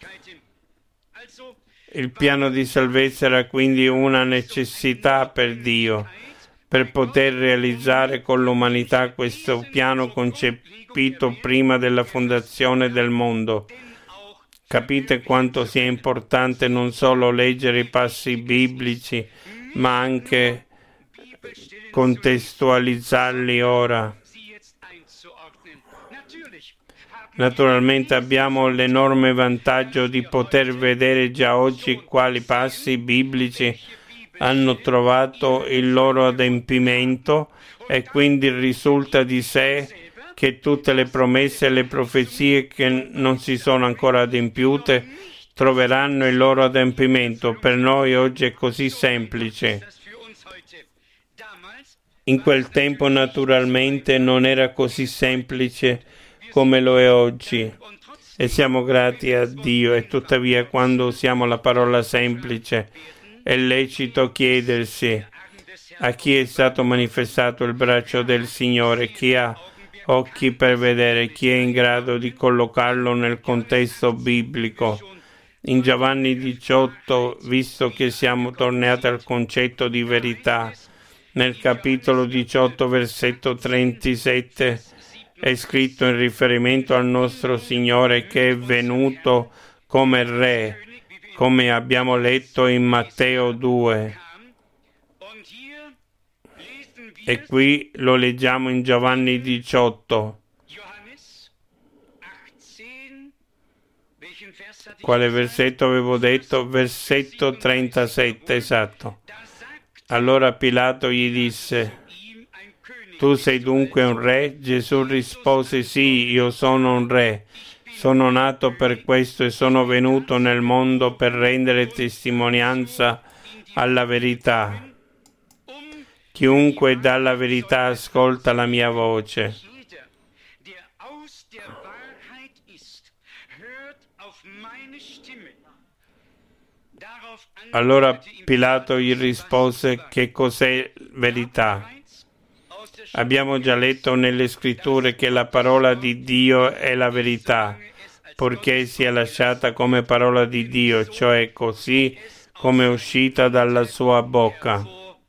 Il piano di salvezza era quindi una necessità per Dio, per poter realizzare con l'umanità questo piano concepito prima della fondazione del mondo. Capite quanto sia importante non solo leggere i passi biblici, ma anche contestualizzarli ora. Naturalmente abbiamo l'enorme vantaggio di poter vedere già oggi quali passi biblici hanno trovato il loro adempimento, e quindi risulta di sé che tutte le promesse e le profezie che non si sono ancora adempiute troveranno il loro adempimento. Per noi oggi è così semplice. In quel tempo naturalmente non era così semplice come lo è oggi, e siamo grati a Dio. E tuttavia, quando usiamo la parola semplice, è lecito chiedersi: a chi è stato manifestato il braccio del Signore? Chi ha occhi per vedere? Chi è in grado di collocarlo nel contesto biblico? In Giovanni diciotto, visto che siamo tornati al concetto di verità, nel capitolo diciotto, versetto trentasette, è scritto in riferimento al nostro Signore che è venuto come Re, come abbiamo letto in Matteo due. E qui lo leggiamo in Giovanni diciotto. Quale versetto avevo detto? Versetto trentasette, esatto. Allora Pilato gli disse: tu sei dunque un re? Gesù rispose: sì, io sono un re. Sono nato per questo e sono venuto nel mondo per rendere testimonianza alla verità. Chiunque dà la verità ascolta la mia voce. Allora Pilato gli rispose: che cos'è verità? Abbiamo già letto nelle scritture che la parola di Dio è la verità. purché sia lasciata come parola di Dio, cioè così come è uscita dalla sua bocca.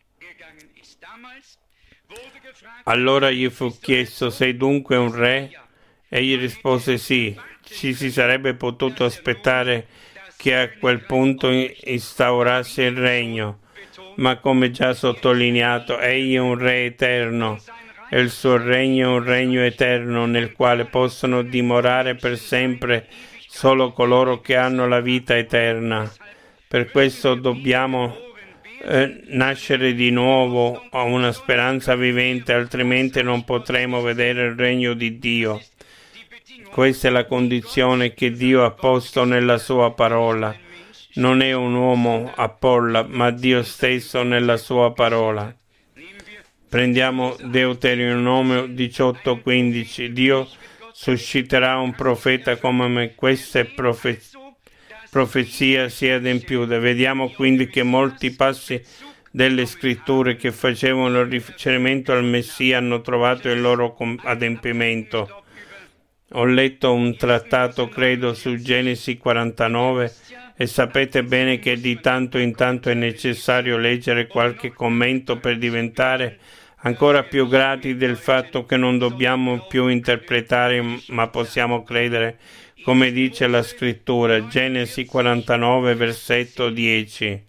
Allora gli fu chiesto: sei dunque un re? Egli rispose sì. Ci si sarebbe potuto aspettare che a quel punto instaurasse il regno, ma come già sottolineato, egli è un re eterno e il suo regno è un regno eterno nel quale possono dimorare per sempre solo coloro che hanno la vita eterna. Per questo dobbiamo eh, nascere di nuovo a una speranza vivente, altrimenti non potremo vedere il regno di Dio. Questa è la condizione che Dio ha posto nella sua parola. Non è un uomo a porla, ma Dio stesso nella sua parola. Prendiamo Deuteronomio diciotto quindici. Dio susciterà un profeta come me. Questa profe- profezia si è adempiuta. Vediamo quindi che molti passi delle scritture che facevano riferimento al Messia hanno trovato il loro adempimento. Ho letto un trattato, credo, su Genesi quarantanove e sapete bene che di tanto in tanto è necessario leggere qualche commento per diventare ancora più grati del fatto che non dobbiamo più interpretare, ma possiamo credere, come dice la scrittura. Genesi quarantanove, versetto dieci.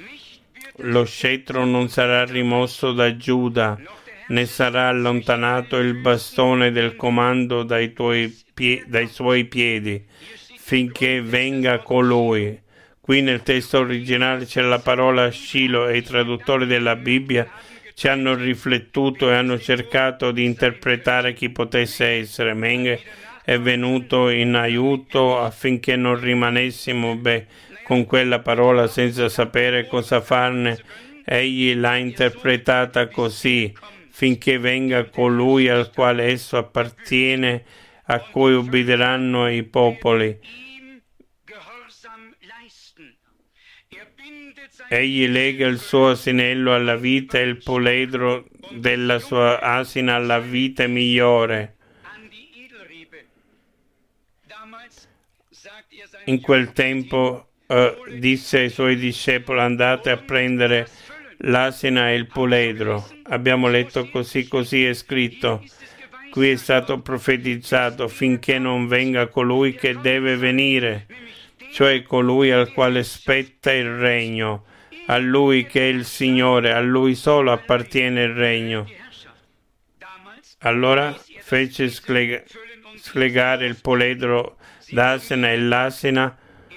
Lo scettro non sarà rimosso da Giuda, ne sarà allontanato il bastone del comando dai, tuoi pie- dai suoi piedi, finché venga colui. Qui nel testo originale c'è la parola Shilo e i traduttori della Bibbia ci hanno riflettuto e hanno cercato di interpretare chi potesse essere. Menghe è venuto in aiuto affinché non rimanessimo beh, con quella parola senza sapere cosa farne. Egli l'ha interpretata così: finché venga colui al quale esso appartiene, a cui ubbidiranno i popoli. Egli lega il suo asinello alla vita e il puledro della sua asina alla vite migliore. In quel tempo eh, disse ai suoi discepoli: andate a prendere l'asina e il puledro. Abbiamo letto così, così è scritto. Qui è stato profetizzato: finché non venga colui che deve venire, cioè colui al quale spetta il regno, a lui che è il Signore, a lui solo appartiene il regno. Allora fece sclega- slegare il puledro d'asina e l'asina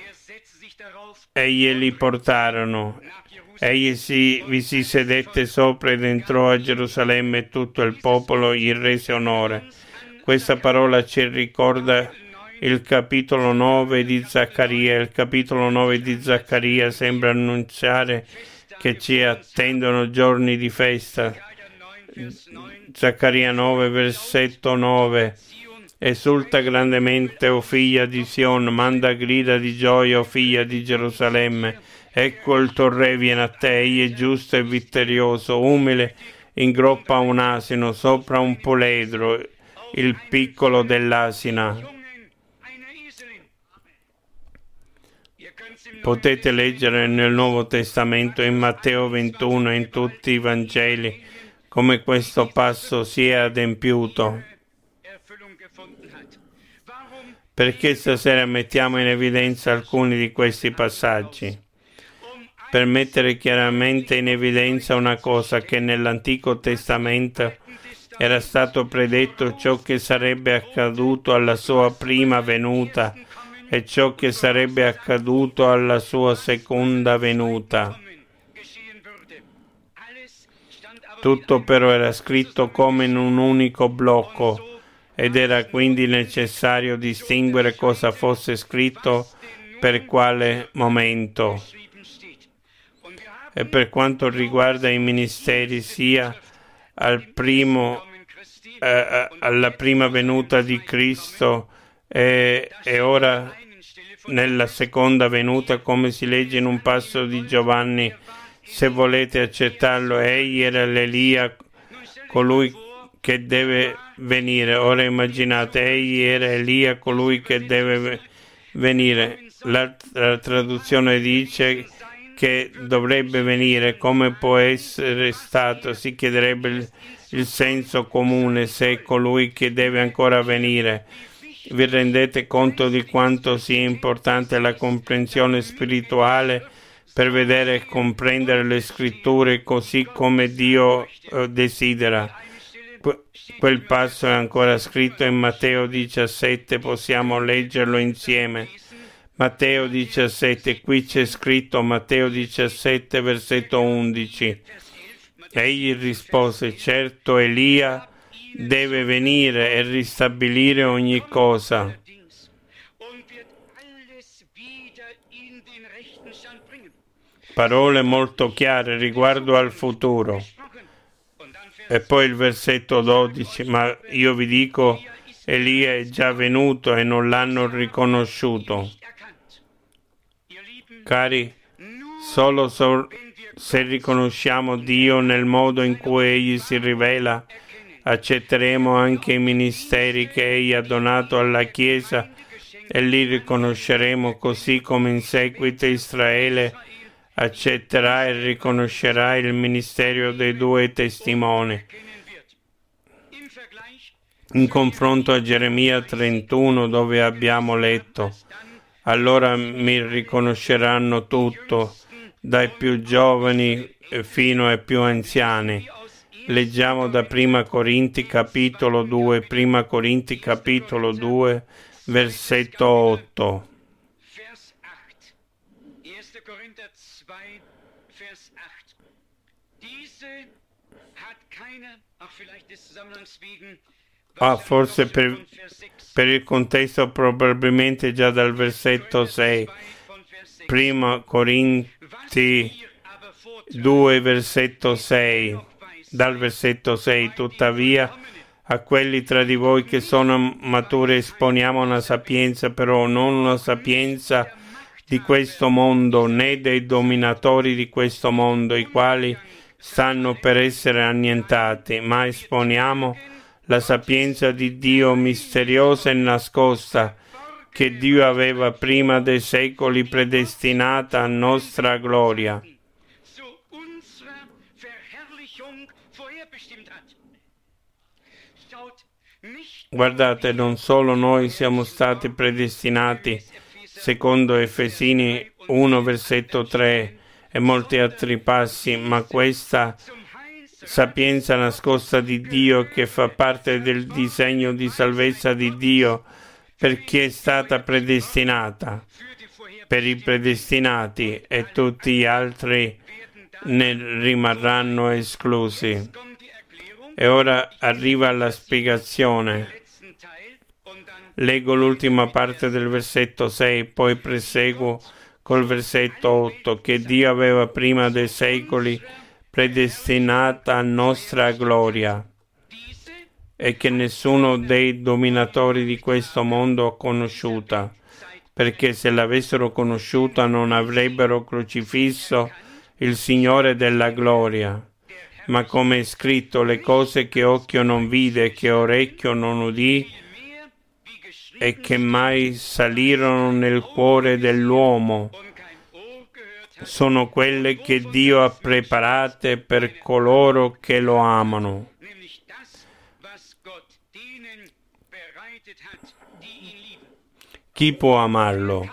e glieli portarono. Egli si, vi si sedette sopra ed entrò a Gerusalemme e tutto il popolo gli rese onore. Questa parola ci ricorda il capitolo nove di Zaccaria. Il capitolo nove di Zaccaria sembra annunciare che ci attendono giorni di festa. Zaccaria nove, versetto nove. Esulta grandemente, o figlia di Sion, manda grida di gioia, o figlia di Gerusalemme. Ecco il tuo re viene a te, egli è giusto e vittorioso, umile, ingroppa un asino, sopra un puledro, il piccolo dell'asina. Potete leggere nel Nuovo Testamento, in Matteo ventuno e in tutti i Vangeli, come questo passo si è adempiuto. Perché stasera mettiamo in evidenza alcuni di questi passaggi? Per mettere chiaramente in evidenza una cosa, che nell'Antico Testamento era stato predetto ciò che sarebbe accaduto alla sua prima venuta e ciò che sarebbe accaduto alla sua seconda venuta. Tutto però era scritto come in un unico blocco ed era quindi necessario distinguere cosa fosse scritto per quale momento. E per quanto riguarda i ministeri, sia al primo, eh, alla prima venuta di Cristo e, e ora nella seconda venuta, come si legge in un passo di Giovanni, se volete accettarlo, egli era l'Elia, colui che deve venire. Ora immaginate, egli era Elia, colui che deve venire. La, la traduzione dice che dovrebbe venire, come può essere stato, si chiederebbe il, il senso comune se è colui che deve ancora venire. Vi rendete conto di quanto sia importante la comprensione spirituale per vedere e comprendere le scritture così come Dio eh, desidera. Que- quel passo è ancora scritto in Matteo diciassette, possiamo leggerlo insieme. Matteo diciassette, qui c'è scritto Matteo diciassette, versetto undici. Egli rispose: certo, Elia deve venire e ristabilire ogni cosa. Parole molto chiare riguardo al futuro. E poi il versetto dodici, ma io vi dico, Elia è già venuto e non l'hanno riconosciuto. Cari, solo so- se riconosciamo Dio nel modo in cui Egli si rivela, accetteremo anche i ministeri che Egli ha donato alla Chiesa e li riconosceremo, così come in seguito Israele accetterà e riconoscerà il ministero dei due testimoni. In confronto a Geremia trentuno, dove abbiamo letto: allora mi riconosceranno tutto, dai più giovani fino ai più anziani. Leggiamo da Prima Corinti capitolo due, Prima Corinti capitolo due, versetto otto. Ah, forse per, per il contesto probabilmente già dal versetto sei. Prima Corinti due, versetto sei. Dal versetto sei, tuttavia, a quelli tra di voi che sono maturi esponiamo una sapienza, però non una sapienza di questo mondo, né dei dominatori di questo mondo, i quali stanno per essere annientati, ma esponiamo la sapienza di Dio misteriosa e nascosta, che Dio aveva prima dei secoli predestinata a nostra gloria. Guardate, non solo noi siamo stati predestinati, secondo Efesini uno, versetto tre, e molti altri passi, ma questa sapienza nascosta di Dio, che fa parte del disegno di salvezza di Dio per chi è stata predestinata, per i predestinati, e tutti gli altri ne rimarranno esclusi. E ora arriva la spiegazione. Leggo l'ultima parte del versetto sei, poi proseguo col versetto otto, che Dio aveva prima dei secoli predestinata a nostra gloria, e che nessuno dei dominatori di questo mondo ha conosciuta, perché se l'avessero conosciuta non avrebbero crocifisso il Signore della gloria. Ma come è scritto, le cose che occhio non vide, che orecchio non udì, e che mai salirono nel cuore dell'uomo, sono quelle che Dio ha preparate per coloro che lo amano. Chi può amarlo?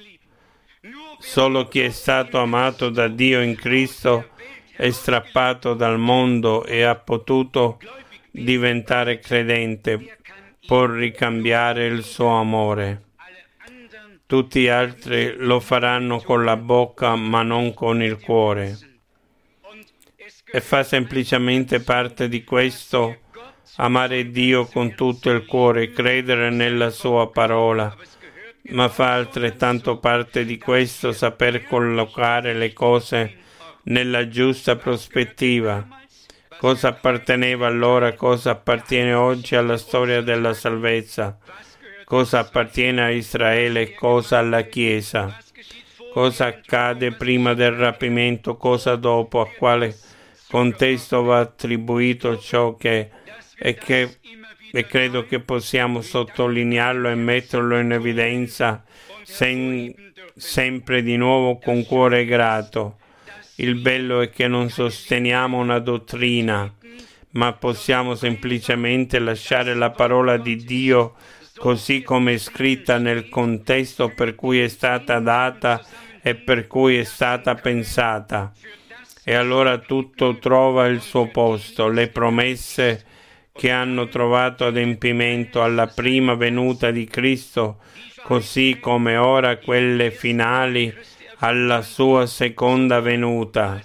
Solo chi è stato amato da Dio in Cristo è strappato dal mondo e ha potuto diventare credente, può ricambiare il suo amore. Tutti gli altri lo faranno con la bocca, ma non con il cuore. E fa semplicemente parte di questo amare Dio con tutto il cuore, credere nella sua parola, ma fa altrettanto parte di questo saper collocare le cose nella giusta prospettiva. Cosa apparteneva allora, cosa appartiene oggi alla storia della salvezza, cosa appartiene a Israele, cosa alla Chiesa, cosa accade prima del rapimento, cosa dopo, a quale contesto va attribuito ciò che è che e credo che possiamo sottolinearlo e metterlo in evidenza sen- sempre di nuovo con cuore grato. Il bello è che non sosteniamo una dottrina, ma possiamo semplicemente lasciare la parola di Dio così come è scritta nel contesto per cui è stata data e per cui è stata pensata. E allora tutto trova il suo posto. Le promesse che hanno trovato adempimento alla prima venuta di Cristo, così come ora quelle finali alla sua seconda venuta.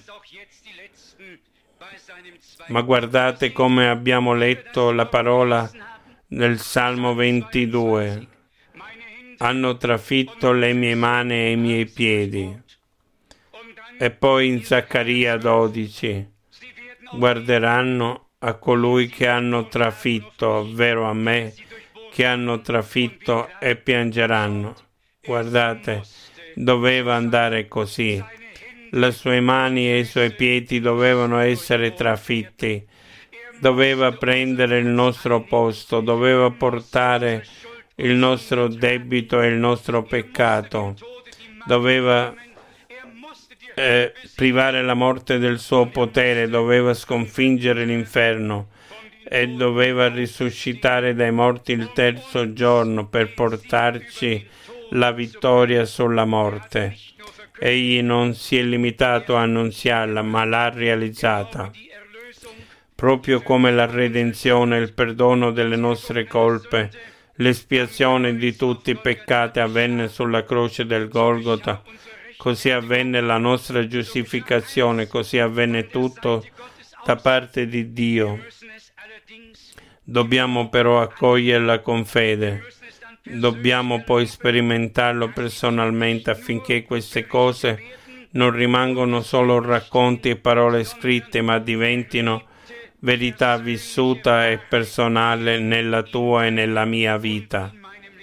Ma guardate come abbiamo letto la parola del Salmo ventidue. Hanno trafitto le mie mani e i miei piedi. E poi in Zaccaria dodici. Guarderanno a colui che hanno trafitto, ovvero a me, che hanno trafitto e piangeranno. Guardate, doveva andare così. Le sue mani e i suoi piedi dovevano essere trafitti. Doveva prendere il nostro posto, doveva portare il nostro debito e il nostro peccato. Doveva eh, privare la morte del suo potere, doveva sconfiggere l'inferno e doveva risuscitare dai morti il terzo giorno per portarci la vittoria sulla morte. Egli non si è limitato a annunziarla, ma l'ha realizzata. Proprio come la redenzione, il perdono delle nostre colpe, l'espiazione di tutti i peccati avvenne sulla croce del Golgota, così avvenne la nostra giustificazione, così avvenne tutto da parte di Dio. Dobbiamo però accoglierla con fede. Dobbiamo poi sperimentarlo personalmente affinché queste cose non rimangano solo racconti e parole scritte, ma diventino verità vissuta e personale nella tua e nella mia vita.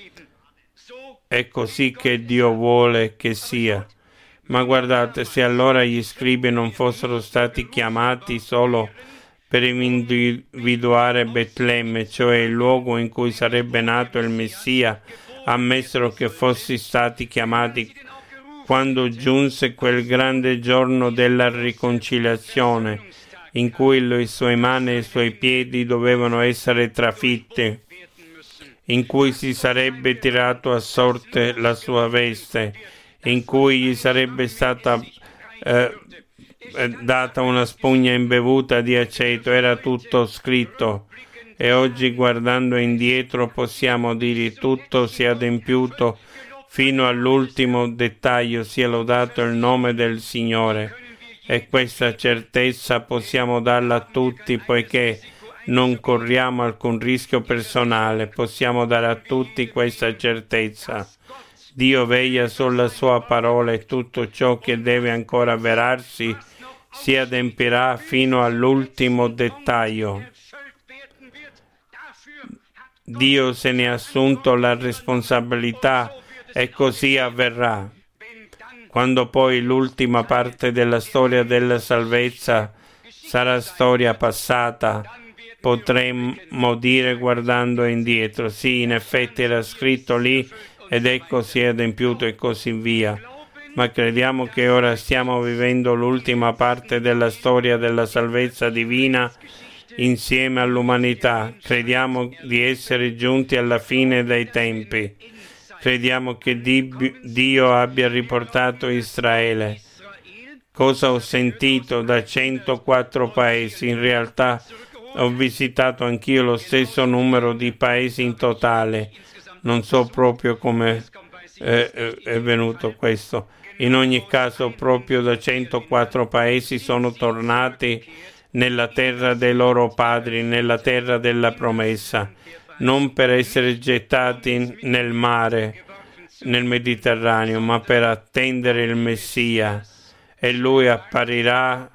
È così che Dio vuole che sia. Ma guardate, se allora gli scribi non fossero stati chiamati solo per individuare Betlemme, cioè il luogo in cui sarebbe nato il Messia, ammessero che fossi stati chiamati quando giunse quel grande giorno della riconciliazione, in cui le sue mani e i suoi piedi dovevano essere trafitti, in cui si sarebbe tirato a sorte la sua veste, in cui gli sarebbe stata eh, data una spugna imbevuta di aceto. Era tutto scritto, e oggi, guardando indietro, possiamo dire tutto si è adempiuto fino all'ultimo dettaglio. Sia lodato il nome del Signore. E questa certezza possiamo darla a tutti, poiché non corriamo alcun rischio personale. Possiamo dare a tutti questa certezza. Dio veglia sulla sua parola e tutto ciò che deve ancora avverarsi si adempirà fino all'ultimo dettaglio. Dio se ne ha assunto la responsabilità e così avverrà. Quando poi l'ultima parte della storia della salvezza sarà storia passata, potremmo dire guardando indietro, sì, in effetti era scritto lì ed ecco si è adempiuto e così via. Ma crediamo che ora stiamo vivendo l'ultima parte della storia della salvezza divina insieme all'umanità. Crediamo di essere giunti alla fine dei tempi. Crediamo che Dio abbia riportato Israele. Cosa ho sentito da centoquattro paesi? In realtà ho visitato anch'io lo stesso numero di paesi in totale. Non so proprio come eh, è venuto questo. In ogni caso, proprio da centoquattro paesi sono tornati nella terra dei loro padri, nella terra della promessa, non per essere gettati nel mare, nel Mediterraneo, ma per attendere il Messia. E lui apparirà,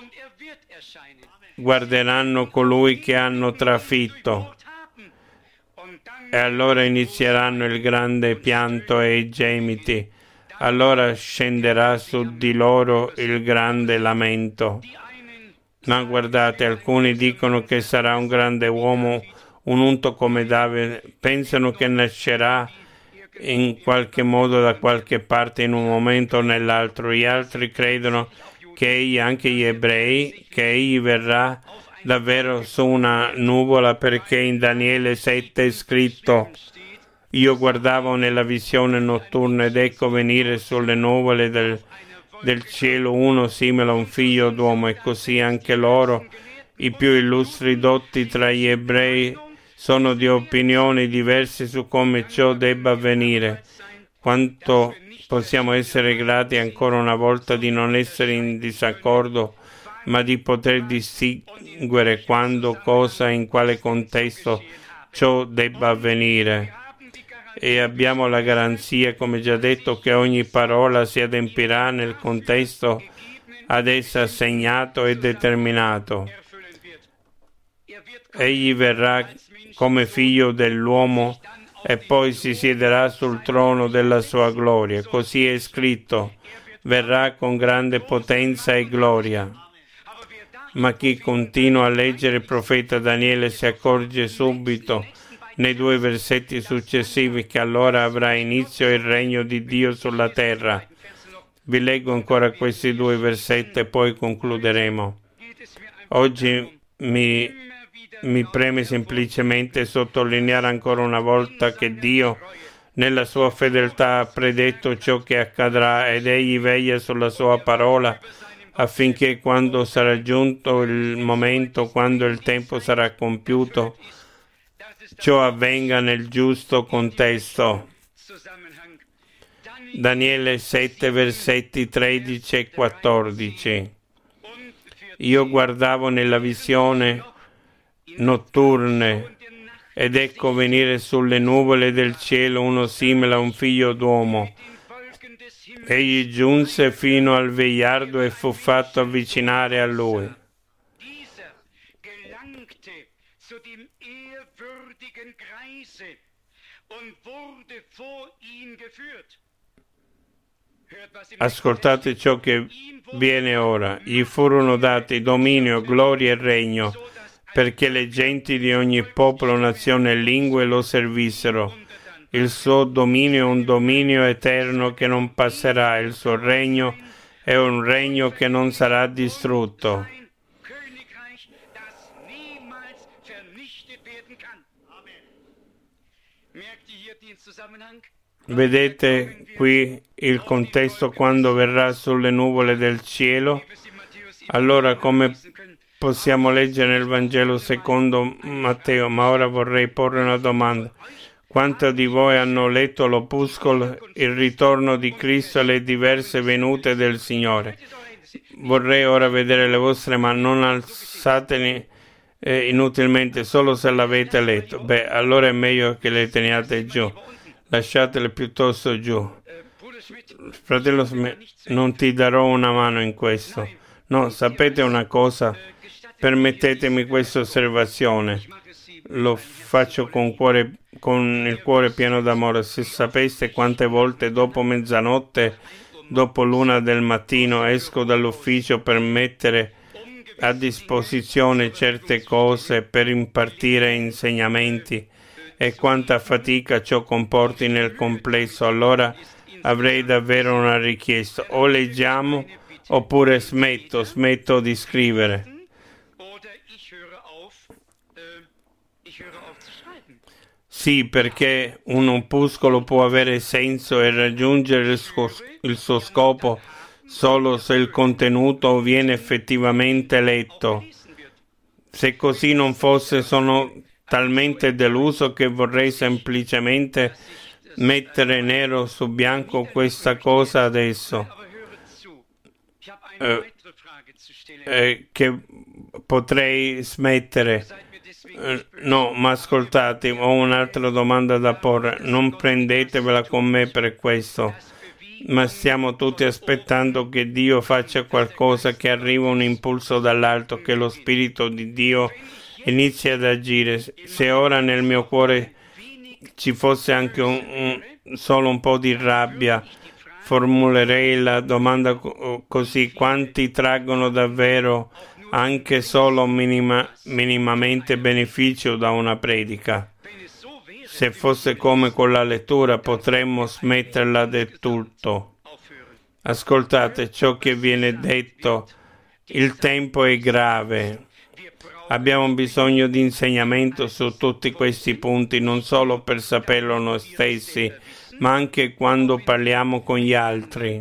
guarderanno colui che hanno trafitto. E allora inizieranno il grande pianto e i gemiti. Allora scenderà su di loro il grande lamento. Ma guardate, alcuni dicono che sarà un grande uomo, un unto come Davide. Pensano che nascerà in qualche modo da qualche parte in un momento o nell'altro. Gli altri credono che egli, anche gli ebrei, che egli verrà davvero su una nuvola, perché in Daniele sette è scritto: io guardavo nella visione notturna ed ecco venire sulle nuvole del, del cielo uno simile a un figlio d'uomo. E così anche loro, i più illustri dotti tra gli ebrei, sono di opinioni diverse su come ciò debba avvenire. Quanto possiamo essere grati ancora una volta di non essere in disaccordo, ma di poter distinguere quando, cosa, in quale contesto ciò debba avvenire. E abbiamo la garanzia, come già detto, che ogni parola si adempirà nel contesto ad essa assegnato e determinato. Egli verrà come figlio dell'uomo e poi si siederà sul trono della sua gloria. Così è scritto: verrà con grande potenza e gloria. Ma chi continua a leggere il profeta Daniele si accorge subito, nei due versetti successivi, che allora avrà inizio il regno di Dio sulla terra. Vi leggo ancora questi due versetti e poi concluderemo. Oggi mi, mi preme semplicemente sottolineare ancora una volta che Dio, nella sua fedeltà, ha predetto ciò che accadrà ed egli veglia sulla sua parola affinché quando sarà giunto il momento, quando il tempo sarà compiuto, ciò avvenga nel giusto contesto. Daniele sette, versetti tredici e quattordici. Io guardavo nella visione notturne ed ecco venire sulle nuvole del cielo uno simile a un figlio d'uomo. Egli giunse fino al vegliardo e fu fatto avvicinare a lui. Ascoltate ciò che viene ora. Gli furono dati dominio, gloria e regno, perché le genti di ogni popolo, nazione e lingue lo servissero. Il suo dominio è un dominio eterno che non passerà, il suo regno è un regno che non sarà distrutto. Vedete qui il contesto quando verrà sulle nuvole del cielo? Allora, come possiamo leggere nel Vangelo secondo Matteo? Ma ora vorrei porre una domanda. Quanti di voi hanno letto l'opuscolo Il ritorno di Cristo e le diverse venute del Signore? Vorrei ora vedere le vostre mani, non alzateli eh, inutilmente, solo se l'avete letto. Beh, allora è meglio che le teniate giù. Lasciatele piuttosto giù. Fratello, non ti darò una mano in questo. No, sapete una cosa? Permettetemi questa osservazione. Lo faccio con, cuore, con il cuore pieno d'amore. Se sapeste quante volte dopo mezzanotte, dopo l'una del mattino, esco dall'ufficio per mettere a disposizione certe cose, per impartire insegnamenti, e quanta fatica ciò comporti nel complesso, allora avrei davvero una richiesta: o leggiamo oppure smetto, smetto di scrivere. Sì, perché un opuscolo può avere senso e raggiungere il suo, il suo scopo solo se il contenuto viene effettivamente letto. Se così non fosse, sono talmente deluso che vorrei semplicemente mettere nero su bianco questa cosa adesso, eh, eh, che potrei smettere. Eh, no, ma ascoltate, ho un'altra domanda da porre. Non prendetevela con me per questo, ma stiamo tutti aspettando che Dio faccia qualcosa, che arriva un impulso dall'alto, che lo Spirito di Dio inizi ad agire. Se ora nel mio cuore ci fosse anche un, un, solo un po' di rabbia, formulerei la domanda così: quanti traggono davvero anche solo minima, minimamente beneficio da una predica? Se fosse come con la lettura, potremmo smetterla del tutto. Ascoltate ciò che viene detto. Il tempo è grave. Abbiamo bisogno di insegnamento su tutti questi punti, non solo per saperlo noi stessi, ma anche quando parliamo con gli altri.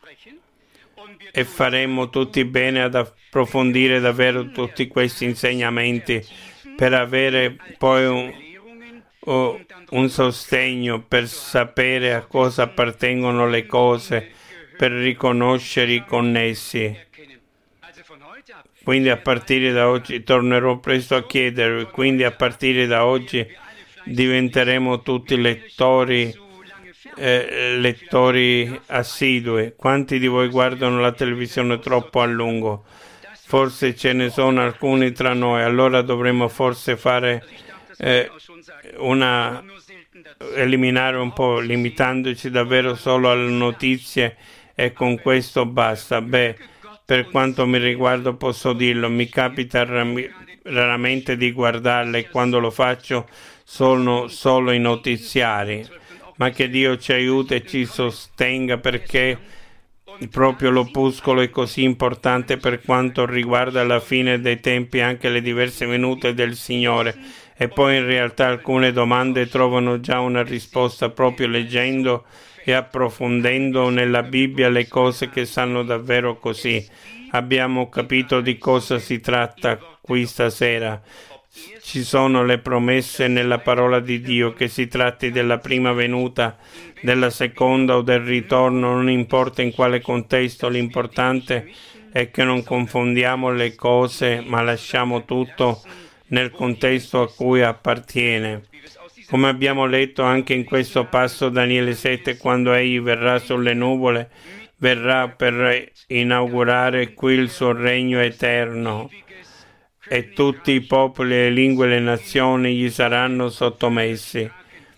E faremo tutti bene ad approfondire davvero tutti questi insegnamenti per avere poi un, un sostegno, per sapere a cosa appartengono le cose, per riconoscere i connessi. Quindi a partire da oggi tornerò presto a chiedervi, quindi a partire da oggi diventeremo tutti lettori, eh, lettori assidui. Quanti di voi guardano la televisione troppo a lungo? Forse ce ne sono alcuni tra noi, allora dovremmo forse fare eh, una eliminare un po', limitandoci davvero solo alle notizie e con questo basta. Beh, per quanto mi riguarda posso dirlo, mi capita raramente di guardarle e quando lo faccio sono solo i notiziari, ma che Dio ci aiuti e ci sostenga, perché proprio l'opuscolo è così importante per quanto riguarda la fine dei tempi, anche le diverse venute del Signore. E poi in realtà alcune domande trovano già una risposta proprio leggendo e approfondendo nella Bibbia le cose che sanno davvero così. Abbiamo capito di cosa si tratta qui stasera. Ci sono le promesse nella parola di Dio, che si tratti della prima venuta, della seconda o del ritorno, non importa in quale contesto, l'importante è che non confondiamo le cose, ma lasciamo tutto nel contesto a cui appartiene. Come abbiamo letto anche in questo passo Daniele sette, quando egli verrà sulle nuvole, verrà per inaugurare qui il suo regno eterno e tutti i popoli, le lingue e le nazioni gli saranno sottomessi.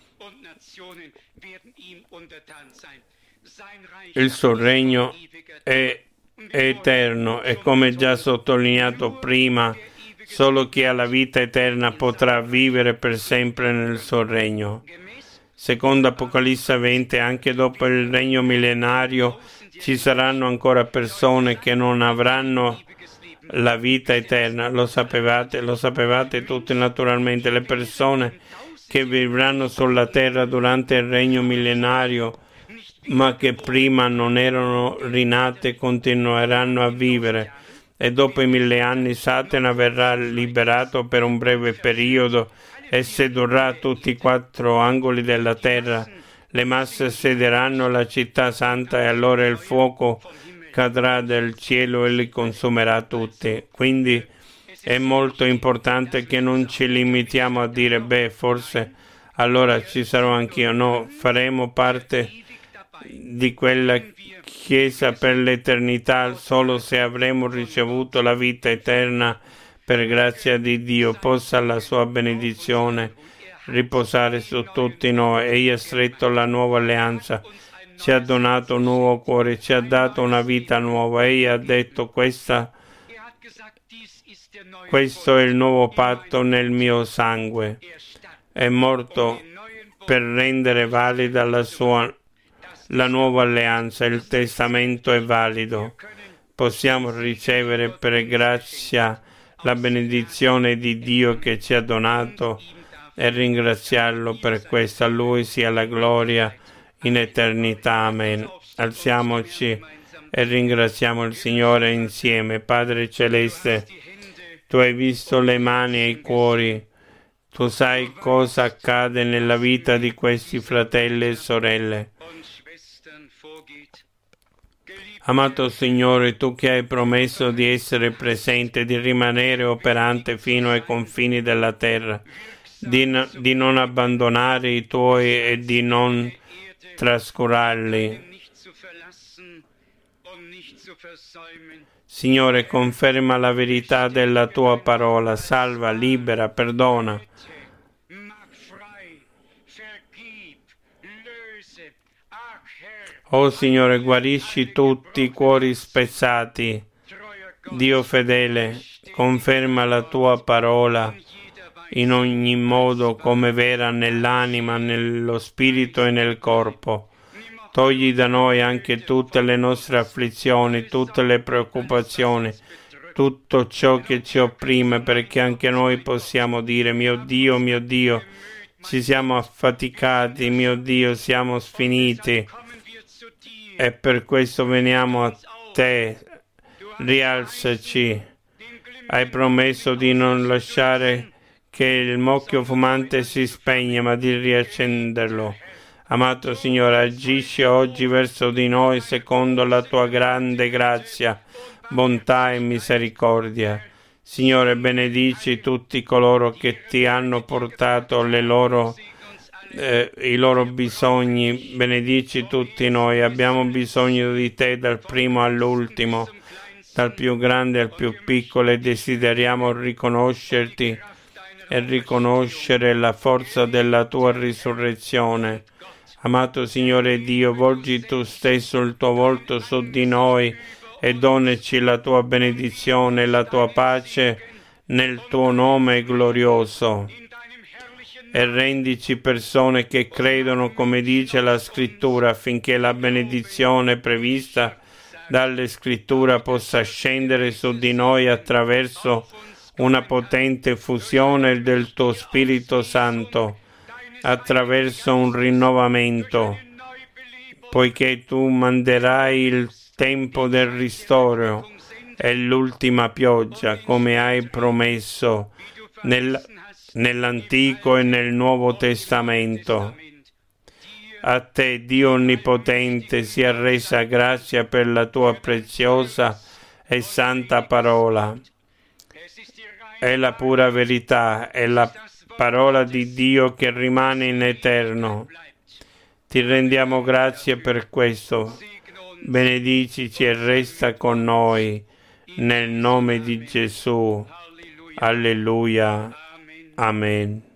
Il suo regno è eterno e, come già sottolineato prima, solo chi ha la vita eterna potrà vivere per sempre nel suo regno. Secondo Apocalisse venti, anche dopo il regno millenario ci saranno ancora persone che non avranno la vita eterna. Lo sapevate, lo sapevate tutti naturalmente. Le persone che vivranno sulla terra durante il regno millenario, ma che prima non erano rinate, continueranno a vivere. E dopo i mille anni Satana verrà liberato per un breve periodo e sedurrà tutti i quattro angoli della terra. Le masse sederanno alla città santa e allora il fuoco cadrà dal cielo e li consumerà tutti. Quindi è molto importante che non ci limitiamo a dire, beh, forse allora ci sarò anch'io. No, faremo parte di quella Chiesa per l'eternità solo se avremo ricevuto la vita eterna per grazia di Dio. Possa la sua benedizione riposare su tutti noi. Egli ha stretto la nuova alleanza, ci ha donato un nuovo cuore, ci ha dato una vita nuova. Egli ha detto, questa, questo è il nuovo patto nel mio sangue. È morto per rendere valida la sua la nuova alleanza. Il testamento è valido. Possiamo ricevere per grazia la benedizione di Dio che ci ha donato e ringraziarlo per questo. A Lui sia la gloria in eternità. Amen. Alziamoci e ringraziamo il Signore insieme. Padre Celeste, Tu hai visto le mani e i cuori. Tu sai cosa accade nella vita di questi fratelli e sorelle. Amato Signore, Tu che hai promesso di essere presente, di rimanere operante fino ai confini della terra, di, no, di non abbandonare i Tuoi e di non trascurarli. Signore, conferma la verità della Tua parola, salva, libera, perdona. Oh Signore, guarisci tutti i cuori spezzati. Dio fedele, conferma la Tua parola in ogni modo come vera nell'anima, nello spirito e nel corpo. Togli da noi anche tutte le nostre afflizioni, tutte le preoccupazioni, tutto ciò che ci opprime, perché anche noi possiamo dire: mio Dio, mio Dio, ci siamo affaticati, mio Dio, siamo sfiniti, e per questo veniamo a te. Rialzaci. Hai promesso di non lasciare che il mucchio fumante si spegne, ma di riaccenderlo. Amato Signore, agisci oggi verso di noi secondo la tua grande grazia, bontà e misericordia. Signore, benedici tutti coloro che ti hanno portato le loro, eh, i loro bisogni. Benedici tutti noi. Abbiamo bisogno di te dal primo all'ultimo, dal più grande al più piccolo, e desideriamo riconoscerti e riconoscere la forza della tua risurrezione. Amato Signore Dio, volgi tu stesso il tuo volto su di noi e donaci la tua benedizione e la tua pace nel tuo nome glorioso. E rendici persone che credono come dice la Scrittura, affinché la benedizione prevista dalle Scritture possa scendere su di noi attraverso una potente fusione del tuo Spirito Santo, attraverso un rinnovamento, poiché tu manderai il tempo del ristoro e l'ultima pioggia, come hai promesso nel, nell'Antico e nel Nuovo Testamento. A te, Dio Onnipotente, sia resa grazia per la tua preziosa e santa parola. È la pura verità, è la parola di Dio che rimane in eterno. Ti rendiamo grazie per questo. Benedicici e resta con noi, nel nome di Gesù. Alleluia. Amen.